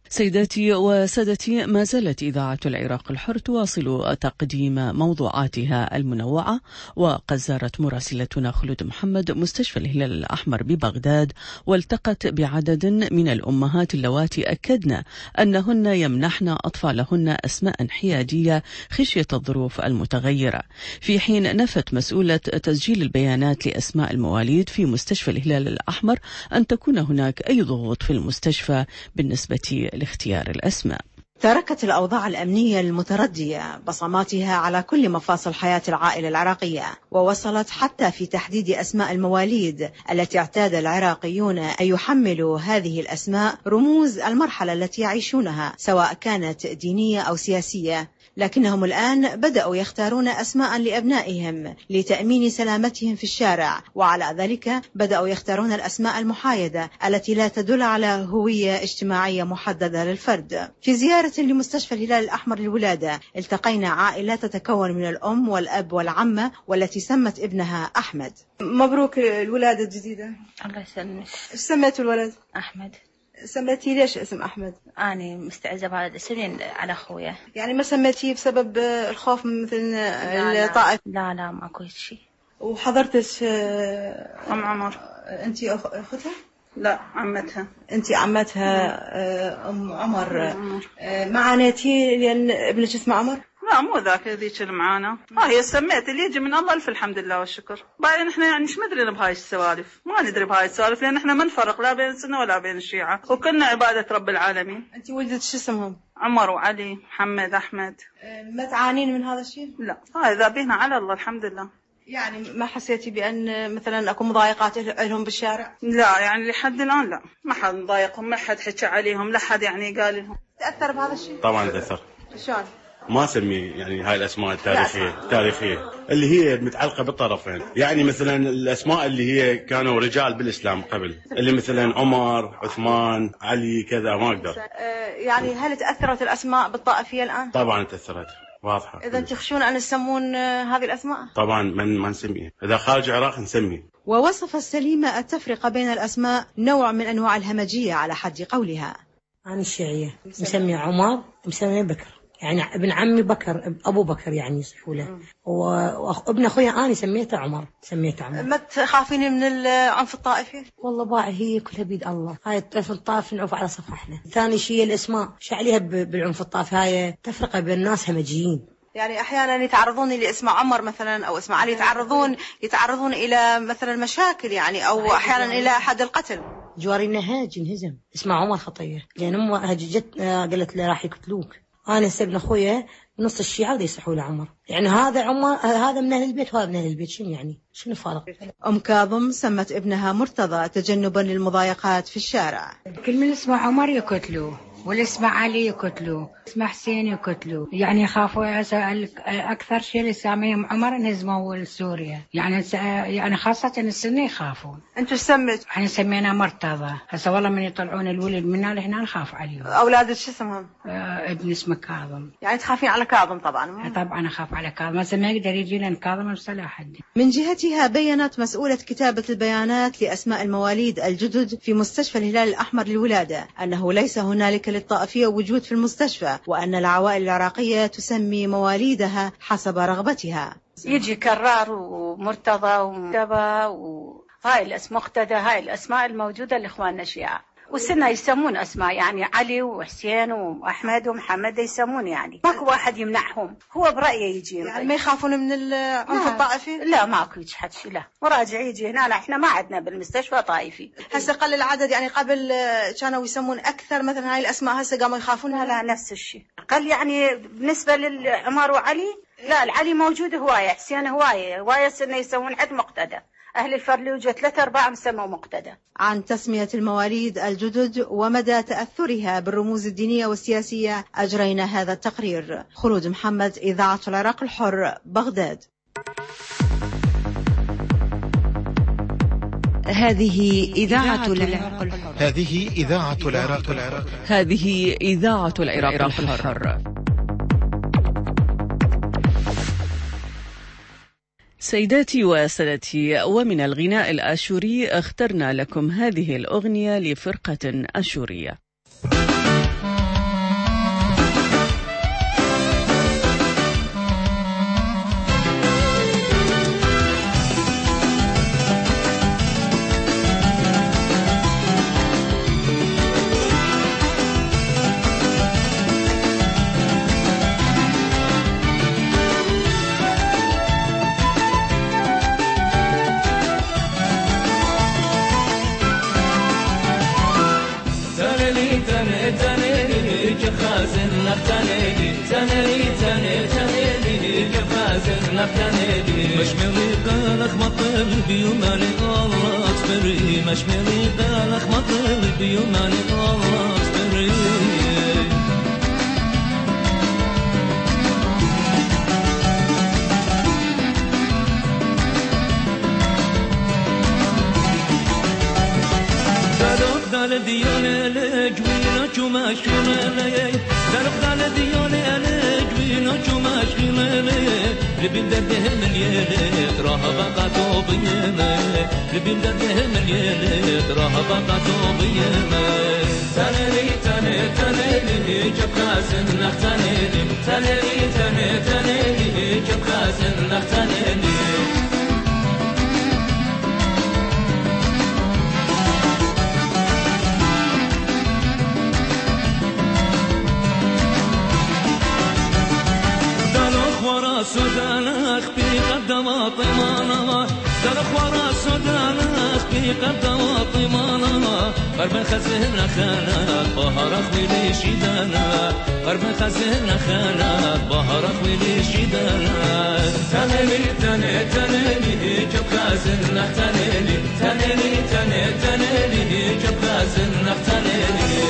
سيداتي وسادتي، ما زالت إذاعة العراق الحر تواصل تقديم موضوعاتها المنوعة، وقد زارت مراسلتنا خلود محمد مستشفى الهلال الأحمر ببغداد والتقت بعدد من الأمهات اللواتي أكدن أنهن يمنحن أطفالهن أسماء حيادية خشية الظروف المتغيرة، في حين نفت مسؤولة تسجيل البيانات لأسماء المواليد في مستشفى الهلال الأحمر أن تكون هناك أي ضغوط في المستشفى بالنسبة لاختيار الأسماء. تركت الأوضاع الأمنية المتردية بصماتها على كل مفاصل حياة العائلة العراقية، ووصلت حتى في تحديد أسماء المواليد التي اعتاد العراقيون أن يحملوا هذه الأسماء رموز المرحلة التي يعيشونها سواء كانت دينية أو سياسية، لكنهم الآن بدأوا يختارون أسماء لأبنائهم لتأمين سلامتهم في الشارع، وعلى ذلك بدأوا يختارون الأسماء المحايدة التي لا تدل على هوية اجتماعية محددة للفرد. في زيارة لمستشفى الهلال الأحمر للولادة التقينا عائلة تتكون من الأم والأب والعمة والتي سمت ابنها أحمد. مبروك الولادة الجديدة. الله يسلمك. ايش سميت الولد؟ أحمد. سميتيه ليش اسم أحمد؟ أنا مستعجة بهذا الاسم على أخويا. يعني ما سميتيه بسبب الخوف من مثل الطائف؟ لا ماكو شيء. وحضرتش أم عمر؟ أنت أختها؟ لا عمتها. أنت عمتها أم عمر. ما عانيتي لأن ابنك اسمه عمر؟ لا مو ذاك ذيك اللي معانا. هي سميت اللي يجي من الله، الف الحمد لله والشكر. بعدين احنا يعني ايش مدري بهاي السوالف، ما ندري بهاي السوالف لان احنا ما نفرق لا بين السنة ولا بين الشيعة، وكلنا عبادة رب العالمين. انت ولدت شو اسمهم؟ عمر وعلي محمد احمد. ما تعانين من هذا الشيء؟ لا هاي ذابينا على الله الحمد لله. يعني ما حسيتي بأن مثلا أكو مضايقات لهم بالشارع؟ لا يعني لحد الآن لا، ما حد ضايقهم، ما حد حكى عليهم، لا حد يعني قال لهم. تأثر بهذا الشيء؟ طبعا تأثر. شلون؟ ما اسمي يعني هاي الاسماء التاريخيه اللي هي متعلقه بالطرفين، يعني مثلا الاسماء اللي هي كانوا رجال بالاسلام قبل، اللي مثلا عمر، عثمان، علي، كذا ما اقدر. يعني هل تاثرت الاسماء بالطائفيه الان؟ طبعا تاثرت واضحه. اذا تخشون ان تسمون هذه الاسماء؟ طبعا ما نسميه، اذا خارج العراق نسميه. ووصف السليمه التفرقه بين الاسماء نوع من انواع الهمجيه على حد قولها. انا الشيعيه مسمي عمر، مسمي بكر، يعني ابن عمي بكر، ابو بكر يعني يصحوا له، وابن اخويا انا سميته عمر. ما تخافين من العنف الطائفي؟ والله باعي هي كلها بيد الله، هاي العنف الطائفي نعوف على صفحنا. ثاني شيء الاسماء شو عليها بالعنف الطائفي، هاي تفرقه بين الناس همجيين. يعني احيانا يتعرضون لاسم عمر مثلا او اسم علي، يتعرضون الى مثلا مشاكل يعني، او احيانا الى حد القتل. جوارينا انهزم اسمه عمر خطيه، لان امه هججت قالت له راح يقتلوك. أنا ابن أخويا نص الشيعة وده يصحوا لعمر، يعني هذا عمر، هذا من أهل البيت وهذا من أهل البيت، شنو يعني؟ شنو الفرق؟ أم كاظم سمت ابنها مرتضى تجنبا للمضايقات في الشارع. كل من اسمه عمر يقتلوه، واللي اسمه علي يقتلوه، اسمه حسين يقتلوه، يعني يخافوا أكثر شيء اللي ساميهم عمر انهزموا سوريا، يعني خاصة السنة يخافون. أنتوا سميت؟ احنا سمينا مرتضى، هسه والله من يطلعون الولد منا لهنا نخاف عليهم. أولادك شو اسمهم؟ ابن اسمه كاظم. يعني تخافين على كاظم طبعا؟ طبعا أخاف على كاظم، بس ما يقدر يجي لنا كاظم بصلاح الدين. من جهتها بيّنت مسؤولة كتابة البيانات لأسماء المواليد الجدد في مستشفى الهلال الأحمر للولادة أنه ليس هنالك للطائفية وجود في المستشفى، وأن العوائل العراقية تسمي مواليدها حسب رغبتها. يجي كرار ومرتضى ومجتبى وهاي الاسم مقتدى، هاي الأسماء الموجودة لإخواننا الشيعة، والسنة يسمون أسماء، يعني علي وحسين وأحمد ومحمد يسمون، يعني ماكو واحد يمنعهم، هو برأيه يجي. يعني ما يخافون من العنف الطائفي؟ لا ماكو حد شيء، لا مراجع يجي هنا، لا احنا ما عندنا بالمستشفى طائفي. هسه قل العدد، يعني قبل كانوا يسمون أكثر مثلا هاي الأسماء، هسه قاموا يخافون؟ لا نفس الشيء، قل يعني بالنسبة للعمر وعلي، لا العلي موجود هواية، حسين هواية سنة يسمون حد مقتدى، أهل الفرلوجة 3/4 مسموا مقتدى. عن تسمية المواليد الجدد ومدى تأثرها بالرموز الدينية والسياسية أجرينا هذا التقرير. خلود محمد، إذاعة العراق الحر، بغداد. هذه إذاعة العراق الحر. هذه إذاعة العراق الحر. هذه إذاعة العراق الحر. سيداتي وسادتي، ومن الغناء الآشوري اخترنا لكم هذه الأغنية لفرقة أشورية. تنالي تنالي كفازن نفتنالي مش مريقة لك مطلب يوماني الله اصبري مش مريقة لك مطلب يوماني الله اصبري دال ديانه لجوینا چومش کنه دال ديانه لجوینا چومش کنه لبین درده ملیه راه بقا تو بیمه لبین درده ملیه راه بقا تو بیمه تنلی تنلی جب خازن نختنلی تنلی جب خازن نختنلی سودانخ في قدم طمانما درخ ورا سودانخ في قدم طمانما قرب خزن خانات بهر خويلي شيدانا قرب خزن خانات بهر خويلي شيدانا تنلي جب خازن نختنلي تنلي جب خازن نختنلي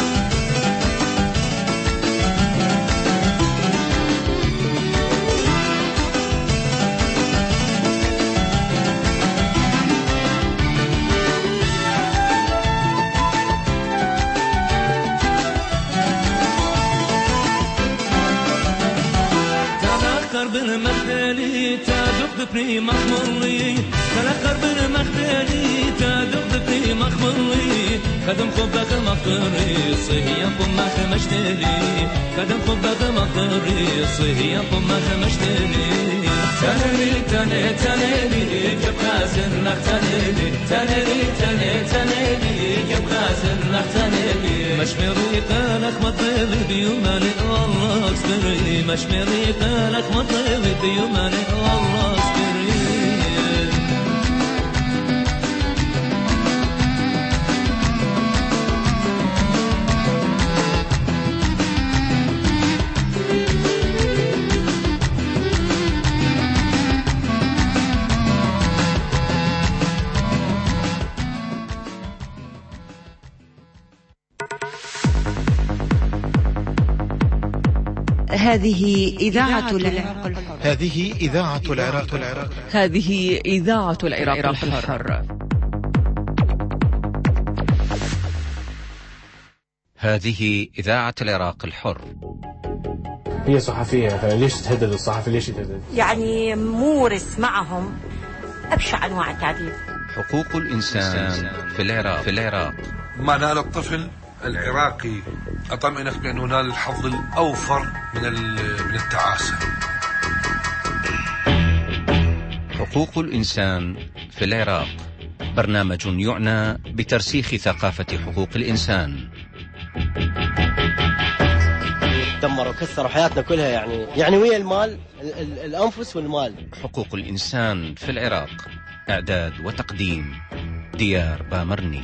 بن مختلي تدق بني مخملي تلقر بن مختلي تدق بني مخملي خدم خبك مقري صهي قمك مشتري خدم خبك مقري صهي قمك مشتري تنلي جب خازن نختنلي تنلي جب خازن نختنلي مش مريقة لك مطلب يوماني الله اصبري مش مريقة لك مطلب يوماني الله اصبري هذه إذاعة العراق الحر. هذه إذاعة العراق الحر. هذه إذاعة العراق الحر. هذه إذاعة العراق الحر. هي صحفية، ليش تهدد الصحفي؟ ليش تهدد؟ يعني مورس معهم أبشع أنواع التعذيب. حقوق الإنسان في العراق. ما نال الطفل العراقي أطمئنك بأنه نال الحظ الأوفر من التعاسة. حقوق الإنسان في العراق، برنامج يعنى بترسيخ ثقافة حقوق الإنسان. دمروا كسروا حياتنا كلها، يعني ويا المال، الأنفس والمال. حقوق الإنسان في العراق، إعداد وتقديم ديار بامرني.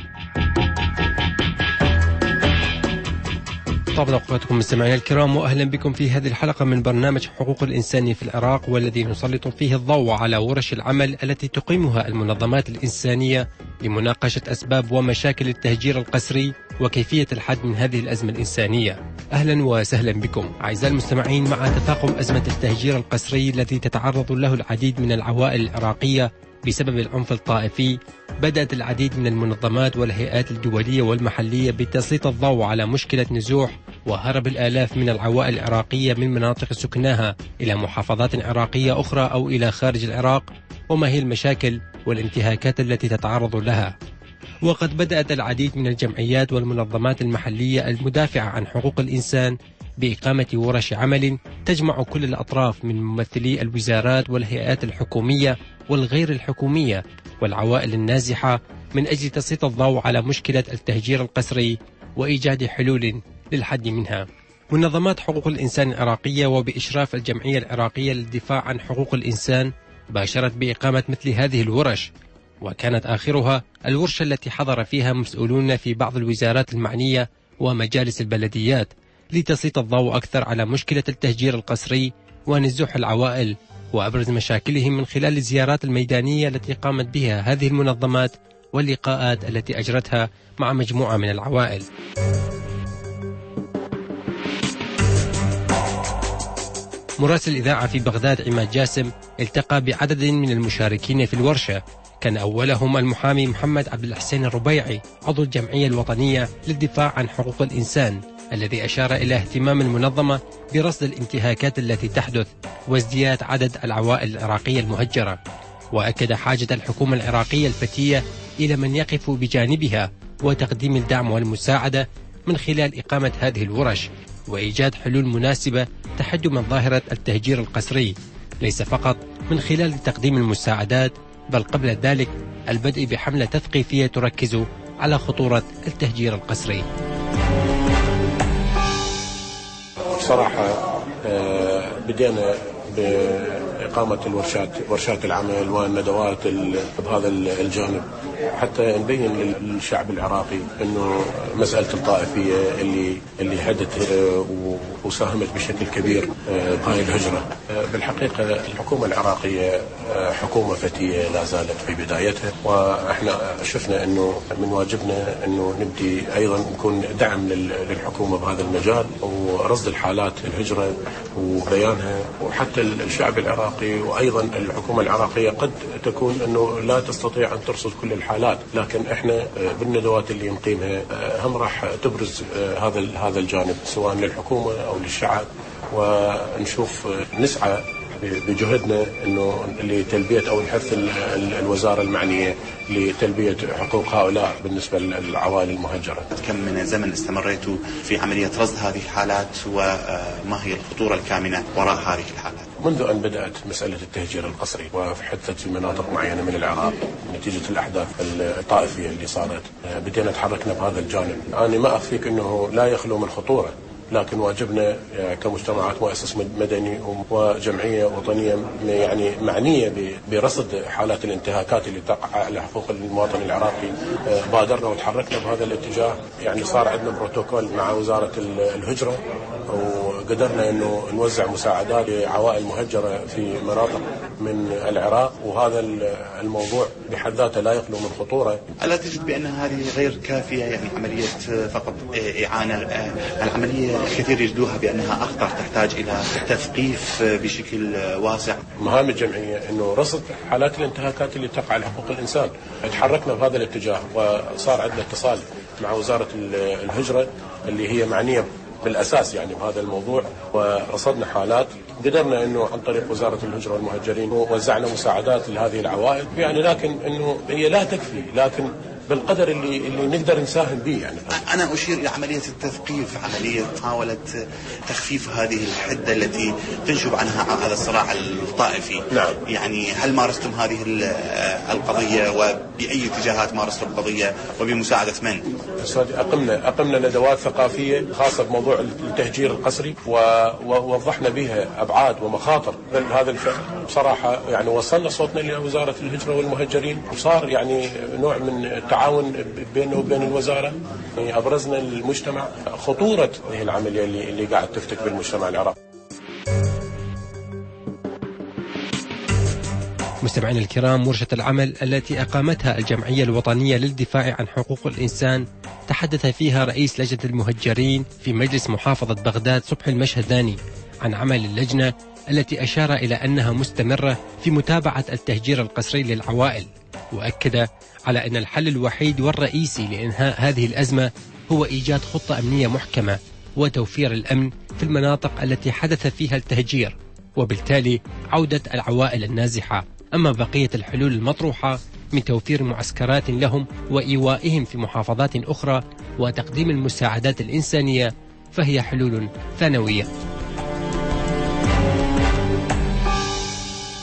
طابت أوقاتكم مستمعينا الكرام، وأهلا بكم في هذه الحلقة من برنامج حقوق الإنسان في العراق، والذي نسلط فيه الضوء على ورش العمل التي تقيمها المنظمات الإنسانية لمناقشة أسباب ومشاكل التهجير القسري وكيفية الحد من هذه الأزمة الإنسانية. أهلا وسهلا بكم أعزائي المستمعين. مع تفاقم أزمة التهجير القسري التي تتعرض له العديد من العوائل العراقية بسبب العنف الطائفي، بدأت العديد من المنظمات والهيئات الدولية والمحلية بتسليط الضوء على مشكلة نزوح وهرب الآلاف من العوائل العراقية من مناطق سكناها إلى محافظات عراقية أخرى أو إلى خارج العراق، وما هي المشاكل والانتهاكات التي تتعرض لها. وقد بدأت العديد من الجمعيات والمنظمات المحلية المدافعة عن حقوق الإنسان بإقامة ورش عمل تجمع كل الأطراف من ممثلي الوزارات والهيئات الحكومية والغير الحكومية والعوائل النازحة من أجل تسليط الضوء على مشكلة التهجير القسري وإيجاد حلول للحد منها. منظمات حقوق الإنسان العراقية وبإشراف الجمعية العراقية للدفاع عن حقوق الإنسان باشرت بإقامة مثل هذه الورش، وكانت آخرها الورشة التي حضر فيها مسؤولون في بعض الوزارات المعنية ومجالس البلديات، لتسليط الضوء أكثر على مشكلة التهجير القسري ونزوح العوائل وأبرز مشاكلهم من خلال الزيارات الميدانية التي قامت بها هذه المنظمات واللقاءات التي أجرتها مع مجموعة من العوائل. مراسل الإذاعة في بغداد عماد جاسم التقى بعدد من المشاركين في الورشة، كان أولهم المحامي محمد عبد الحسين الربيعي عضو الجمعية الوطنية للدفاع عن حقوق الإنسان، الذي أشار إلى اهتمام المنظمة برصد الانتهاكات التي تحدث وازدياد عدد العوائل العراقية المهجرة، وأكد حاجة الحكومة العراقية الفتية إلى من يقف بجانبها وتقديم الدعم والمساعدة من خلال إقامة هذه الورش وإيجاد حلول مناسبة تحد من ظاهرة التهجير القسري، ليس فقط من خلال تقديم المساعدات بل قبل ذلك البدء بحملة تثقيفية تركز على خطورة التهجير القسري. بصراحة بدينا بإقامة ورشات العمل والندوات بهذا الجانب حتى نبين للشعب العراقي انه مسألة الطائفية اللي هدت وساهمت بشكل كبير بهاي الهجرة. بالحقيقة الحكومة العراقية حكومة فتية لا زالت في بدايتها، واحنا شفنا انه من واجبنا انه نبدي ايضا نكون دعم للحكومة بهذا المجال ورصد الحالات الهجرة وبيانها، وحتى الشعب العراقي وايضا الحكومة العراقية قد تكون انه لا تستطيع ان ترصد كل الحالات، لكن احنا بالندوات اللي نقيمها هم راح تبرز هذا الجانب سواء للحكومة او للشعب، ونشوف نسعى بجهدنا انه لتلبية او نحث الوزارة المعنية لتلبية حقوق هؤلاء بالنسبة للعوائل المهجرة. كم من زمن استمريتوا في عملية رصد هذه الحالات وما هي الخطورة الكامنة وراء هذه الحالات؟ منذ أن بدأت مسألة التهجير القسري وحدثت في مناطق معينة من العراق نتيجة الأحداث الطائفية اللي صارت، بدينا تحركنا بهذا الجانب. أنا ما أخفيك أنه لا يخلو من خطورة، لكن واجبنا كمجتمعات مؤسس مدني وجمعية وطنية يعني معنية برصد حالات الانتهاكات اللي تقع على حقوق المواطن العراقي. بادرنا وتحركنا بهذا الاتجاه، يعني صار عندنا بروتوكول مع وزارة الهجرة وقدرنا انه نوزع مساعدات لعوائل مهجرة في مناطق من العراق، وهذا الموضوع بحد ذاته لا يخلو من خطورة. ألا تجد بأن هذه غير كافية، يعني عملية فقط إعانة؟ العملية كثير يجدوها بأنها أخطر، تحتاج إلى تثقيف بشكل واسع. مهام الجمعية أنه رصد حالات الانتهاكات اللي تقع على حقوق الإنسان. تحركنا بهذا الاتجاه وصار عندنا اتصال مع وزارة الهجرة اللي هي معنية بالأساس يعني بهذا الموضوع، ورصدنا حالات قدرنا أنه عن طريق وزارة الهجرة والمهجرين وزعنا مساعدات لهذه العوائل، يعني لكن أنه هي لا تكفي، لكن بالقدر اللي نقدر نساهم به. يعني أنا أشير إلى عملية التثقيف، عملية محاولة تخفيف هذه الحدة التي تنشب عنها هذا الصراع الطائفي. نعم. يعني هل مارستم هذه القضية، وبأي اتجاهات مارستم القضية، وبمساعدة من؟ أقمنا ندوات ثقافية خاصة بموضوع التهجير القسري، ووضحنا بها أبعاد ومخاطر هذا الفعل. بصراحة يعني وصلنا صوتنا لوزارة الهجرة والمهجرين، وصار يعني نوع من التعاون بينه وبين الوزارة. أبرزنا للمجتمع خطورة هذه العملية اللي قاعد تفتك بالمجتمع العراقي. مستمعين الكرام، ورشة العمل التي أقامتها الجمعية الوطنية للدفاع عن حقوق الإنسان تحدث فيها رئيس لجنة المهجرين في مجلس محافظة بغداد صبحي المشهداني عن عمل اللجنة التي أشار إلى أنها مستمرة في متابعة التهجير القسري للعوائل، وأكد على أن الحل الوحيد والرئيسي لإنهاء هذه الأزمة هو إيجاد خطة أمنية محكمة وتوفير الأمن في المناطق التي حدث فيها التهجير، وبالتالي عودة العوائل النازحة. أما بقية الحلول المطروحة من توفير معسكرات لهم وإيوائهم في محافظات أخرى وتقديم المساعدات الإنسانية فهي حلول ثانوية.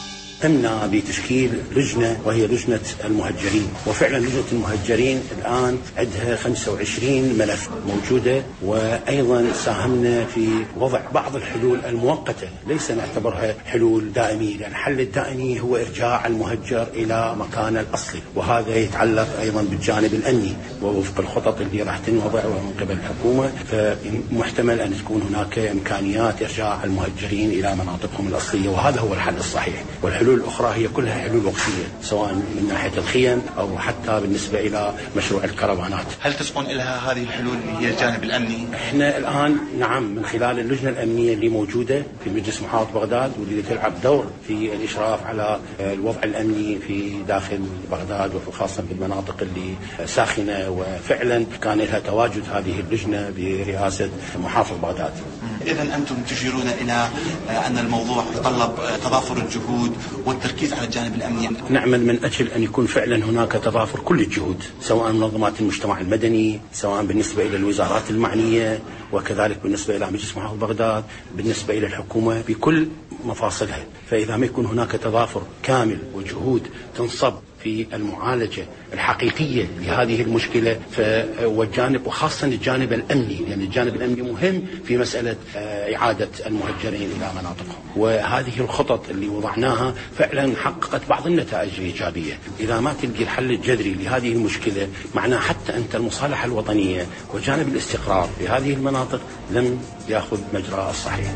قمنا بتشكيل لجنة وهي لجنة المهجرين، وفعلا لجنة المهجرين الآن عندها 25 ملف موجودة، وأيضا ساهمنا في وضع بعض الحلول المؤقتة ليس نعتبرها حلول دائمية، لأن الحل الدائمي هو إرجاع المهجر إلى مكانه الأصلي، وهذا يتعلق أيضا بالجانب الأمني ووفق الخطط اللي راح تنوضع من قبل الحكومة، فمحتمل أن تكون هناك إمكانيات إرجاع المهجرين إلى مناطقهم الأصلية، وهذا هو الحل الصحيح. والحلول الأخرى هي كلها حلول وقتية، سواء من ناحية الخيم أو حتى بالنسبة إلى مشروع الكرفانات. هل تسقون لها هذه الحلول اللي هي الجانب الأمني؟ احنا الآن نعم من خلال اللجنة الأمنية اللي موجودة في مجلس محافظة بغداد واللي تلعب دور في الإشراف على الوضع الأمني في داخل بغداد وخاصة في المناطق اللي ساخنة، وفعلا كان لها تواجد هذه اللجنة برئاسة محافظ بغداد. إذا أنتم تشيرون إلى أن الموضوع يتطلب تضافر الجهود والتركيز على الجانب الأمني. نعمل من أجل أن يكون فعلا هناك تضافر كل الجهود، سواء منظمات المجتمع المدني، سواء بالنسبة إلى الوزارات المعنية، وكذلك بالنسبة إلى مجلس محافظة بغداد، بالنسبة إلى الحكومة بكل مفاصلها. فإذا ما يكون هناك تضافر كامل وجهود تنصب في المعالجة الحقيقية لهذه المشكلة، والجانب وخاصة الجانب الأمني، لأن الجانب الأمني مهم في مسألة إعادة المهجرين إلى مناطقهم، وهذه الخطط اللي وضعناها فعلا حققت بعض النتائج الإيجابية. إذا ما تلقي الحل الجذري لهذه المشكلة، معناه حتى أنت المصالحة الوطنية وجانب الاستقرار في هذه المناطق لم يأخذ مجرى الصحيح.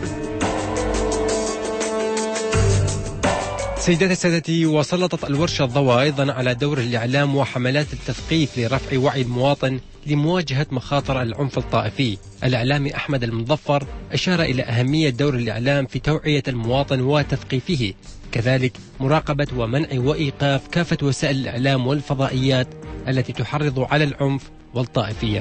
سيداتي سادتي، وسلطت الورشة الضوء أيضا على دور الإعلام وحملات التثقيف لرفع وعي المواطن لمواجهة مخاطر العنف الطائفي. الإعلامي أحمد المظفر أشار إلى أهمية دور الإعلام في توعية المواطن وتثقيفه، كذلك مراقبة ومنع وإيقاف كافة وسائل الإعلام والفضائيات التي تحرض على العنف والطائفية.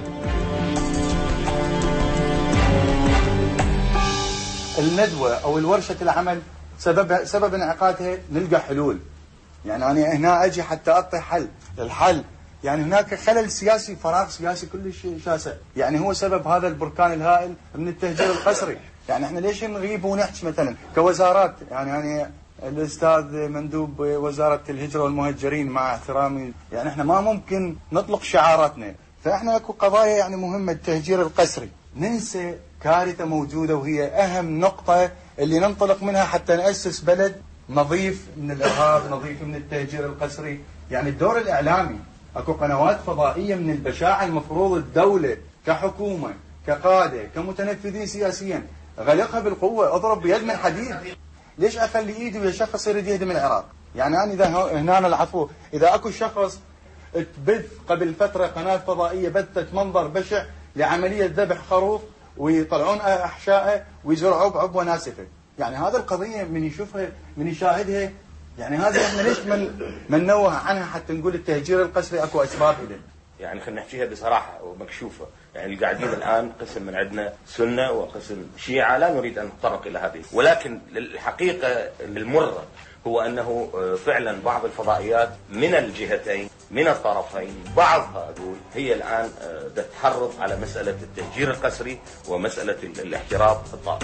الندوة أو الورشة العمل سبب انعقادها نلقى حلول. يعني أنا هنا أجي حتى أعطي حل. الحل يعني هناك خلل سياسي، فراغ سياسي كلش شاسع، يعني هو سبب هذا البركان الهائل من التهجير القسري. يعني احنا ليش نغيب ونحكي مثلا كوزارات؟ يعني الأستاذ مندوب وزارة الهجرة والمهجرين مع احترامي، يعني احنا ما ممكن نطلق شعاراتنا، فاحنا اكو قضايا يعني مهمة التهجير القسري. ننسى كارثة موجودة وهي أهم نقطة اللي ننطلق منها حتى نأسس بلد نظيف من الإرهاب، نظيف من التهجير القسري. يعني الدور الإعلامي، أكو قنوات فضائية من البشاعة المفروض الدولة كحكومة كقادة كمتنفذين سياسيا غلقها بالقوة، أضرب بيد من حديد. ليش أخلي إيدي ويا شخص يريد يهدم العراق؟ يعني أنا إذا هنا العفو، إذا أكو شخص تبث قبل فترة قناة فضائية بثت منظر بشع لعملية ذبح خروف ويطلعون أحشائه ويزرعوه بعب وناسفه، يعني هذا القضية من يشوفها من يشاهدها، يعني هذا احنا ليش من نوه عنها حتى نقول التهجير القسري اكو اسباب له. يعني خلينا نحكيها بصراحة ومكشوفة، يعني القاعدين الآن قسم من عندنا سنة وقسم شيعة، لا نريد أن نتطرق إلى هذه، ولكن الحقيقة المرة هو أنه فعلا بعض الفضائيات من الجهتين من الطرفين بعضها أقول هي الآن تحرض على مسألة التهجير القسري ومسألة الاحتراق الطائفي.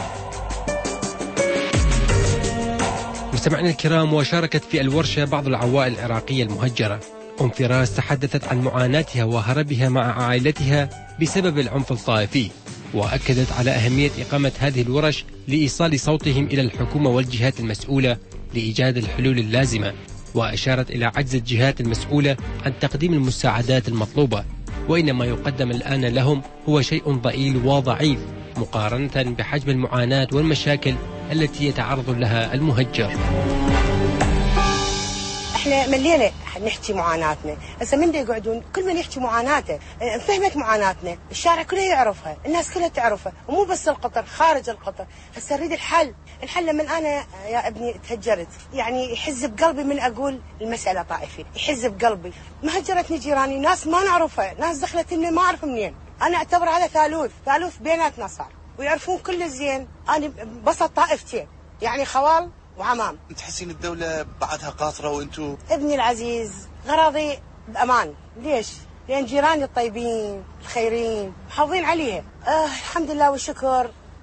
مستمعينا الكرام، وشاركت في الورشة بعض العوائل العراقية المهجرة. أم فراس تحدثت عن معاناتها وهربها مع عائلتها بسبب العنف الطائفي، وأكدت على أهمية إقامة هذه الورش لإيصال صوتهم إلى الحكومة والجهات المسؤولة لإيجاد الحلول اللازمة، وأشارت إلى عجز الجهات المسؤولة عن تقديم المساعدات المطلوبة، وإن ما يقدم الآن لهم هو شيء ضئيل وضعيف مقارنة بحجم المعاناة والمشاكل التي يتعرض لها المهجر. احنا ملينا نحكي معاناتنا، هسه من يقعدون كل من يحكي معاناته، فهمت معاناتنا، الشارع كله يعرفها، الناس كلها تعرفها، ومو بس القطر، خارج القطر. هسه نريد الحل لمن انا يا ابني تهجرت، يعني يحز بقلبي من اقول المسألة طائفية، يحز بقلبي. مهجرتني جيراني ناس ما نعرفها، ناس دخلت لنا ما اعرف منين، انا اعتبر هذا ثالوث بيناتنا صار، ويعرفون كل زين، انا بسط طائفتين، يعني خوال وعمام. تحسين الدولة بعدها قاصرة وانتو؟ ابني العزيز غراضي بأمان. ليش؟ لأن جيراني الطيبين الخيرين محافظين عليها. الحمد لله والشكر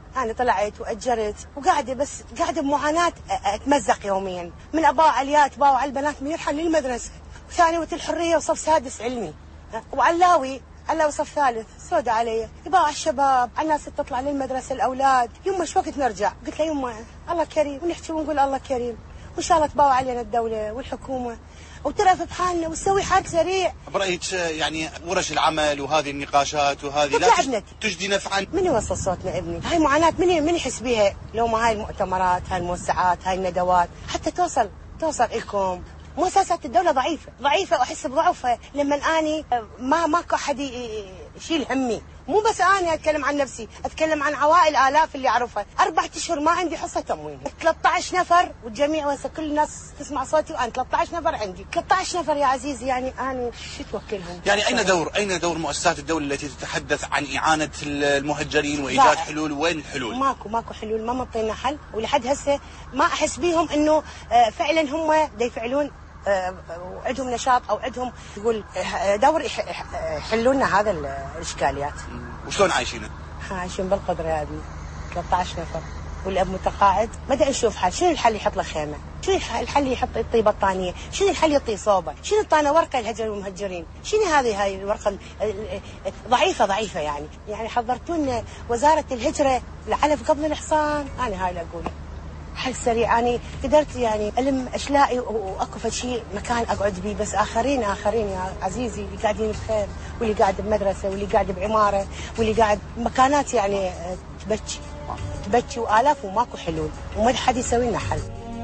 أنا طلعت وأجرت وقاعدة بس قاعدة بمعاناة أتمزق يوميا من أباع عليات باع على البنات من يرحل للمدرسة ثانوة الحرية وصف سادس علمي وعلاوي صف ثالث سود علي يباع الشباب على الناس تطلع للمدرسة الأولاد يمه شو وقت نرجع قلت له يمه الله كريم ونحكي ونقول الله كريم وإن شاء الله تباوع علينا الدولة والحكومة وترف بحالنا وتسوي حرك سريع. برأيك يعني ورش العمل وهذه النقاشات وهذه لا تجدي نفعا؟ من يوصل صوتنا ابني؟ هاي معاناة من يحس بها لو ما هاي المؤتمرات هاي الموسعات هاي الندوات حتى توصل لكم. مؤسسات الدولة ضعيفة وأحس بضعفها لما أني ماكو أحد يشيل همي. مو بس أنا أتكلم عن نفسي، أتكلم عن عوائل آلاف اللي أعرفها. 4 أشهر ما عندي حصة تموين. 13 نفر والجميع كل الناس تسمع صوتي وأنا 13 نفر عندي. 13 نفر يا عزيزي يعني أنا شو توكلهم؟ يعني أين دور مؤسسات الدولة التي تتحدث عن إعانة المهجرين وإيجاد حلول؟ وين الحلول؟ ماكو حلول، ما مطينا حل ولحد هسه ما أحس بيهم إنه فعلا هم يفعلون وعندهم نشاط او عندهم يقول دور يحلوا لنا هذا الاشكاليات. وشلون عايشين بالقدره يا ابني 13 نفر والاب متقاعد بدأ نشوف حل. شنو الحل؟ يحط له خيمه. شنو الحل؟ يحط يعطي بطانيه. شنو الحل؟ يعطي صوبه. شنو يعطينا ورقه الهجر والمهجرين؟ شنو هاي الورقه ضعيفه يعني حضرتوا وزاره الهجره العلف قبل الحصان. انا هاي اللي اقول حل سريع. أنا قدرت يعني ألم أشلائي وأكو شيء مكان أقعد بيه، بس آخرين يا عزيزي اللي قاعدين بخير واللي قاعد بمدرسة واللي قاعد بعمارة واللي قاعد مكانات يعني تبكي وآلاف وماكو حلول وما حد يسوي لنا حل.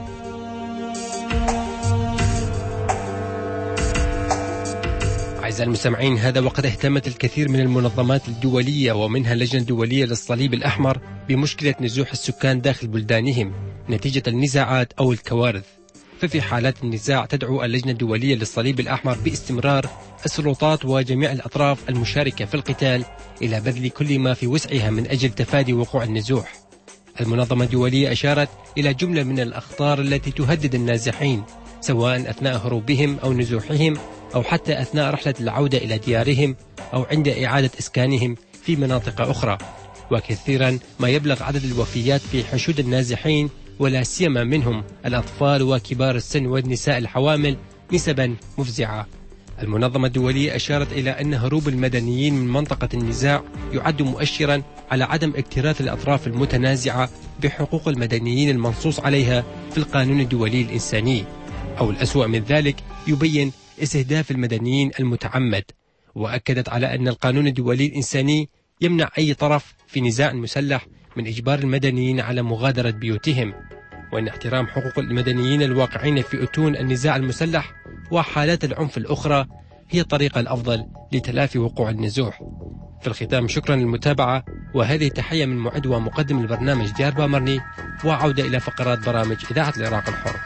أعزائي المستمعين، هذا وقد اهتمت الكثير من المنظمات الدولية ومنها اللجنة الدولية للصليب الأحمر بمشكلة نزوح السكان داخل بلدانهم نتيجة النزاعات أو الكوارث. ففي حالات النزاع تدعو اللجنة الدولية للصليب الأحمر باستمرار السلطات وجميع الأطراف المشاركة في القتال إلى بذل كل ما في وسعها من أجل تفادي وقوع النزوح. المنظمة الدولية أشارت إلى جملة من الأخطار التي تهدد النازحين سواء أثناء هروبهم أو نزوحهم أو حتى أثناء رحلة العودة إلى ديارهم أو عند إعادة إسكانهم في مناطق أخرى. وكثيرا ما يبلغ عدد الوفيات في حشود النازحين ولا سيما منهم الأطفال وكبار السن والنساء الحوامل نسبا مفزعة. المنظمة الدولية أشارت إلى أن هروب المدنيين من منطقة النزاع يعد مؤشرا على عدم اكتراث الأطراف المتنازعة بحقوق المدنيين المنصوص عليها في القانون الدولي الإنساني، أو الأسوأ من ذلك يبين استهداف المدنيين المتعمد. وأكدت على أن القانون الدولي الإنساني يمنع أي طرف في نزاع مسلح من إجبار المدنيين على مغادرة بيوتهم، وأن احترام حقوق المدنيين الواقعين في أتون النزاع المسلح وحالات العنف الأخرى هي الطريقة الأفضل لتلافي وقوع النزوح. في الختام شكرا للمتابعة، وهذه تحية من معد ومقدم البرنامج ديار بامرني، وعودة إلى فقرات برامج إذاعة العراق الحر.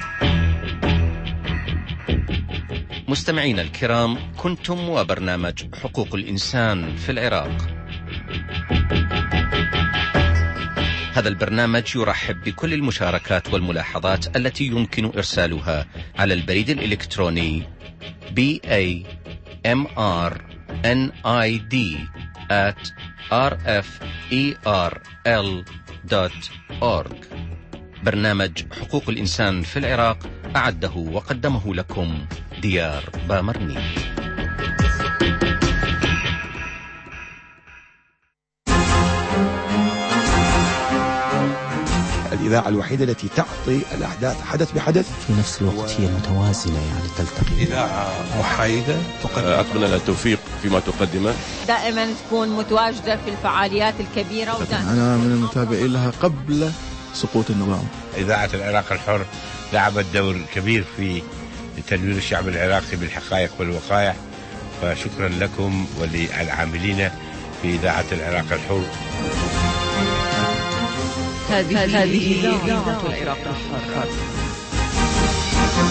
مستمعينا الكرام، كنتم وبرنامج حقوق الإنسان في العراق. هذا البرنامج يرحب بكل المشاركات والملاحظات التي يمكن إرسالها على البريد الإلكتروني bamrnid@rferl.org. برنامج حقوق الإنسان في العراق أعده وقدمه لكم ديار بامرني. الإذاعة الوحيدة التي تعطي الأحداث حدث بحدث في نفس الوقت هي متوازنة، يعني تلتقي. إذاعة محايدة أتمنى لها التوفيق فيما تقدمه، دائما تكون متواجدة في الفعاليات الكبيرة. أنا من المتابعين لها قبل سقوط النظام. إذاعة العراق الحر لعبت دور كبير في تنوير الشعب العراقي بالحقائق والوقائع، فشكرا لكم وللعاملين في إذاعة العراق الحر. هذه إذاعة العراق الحر.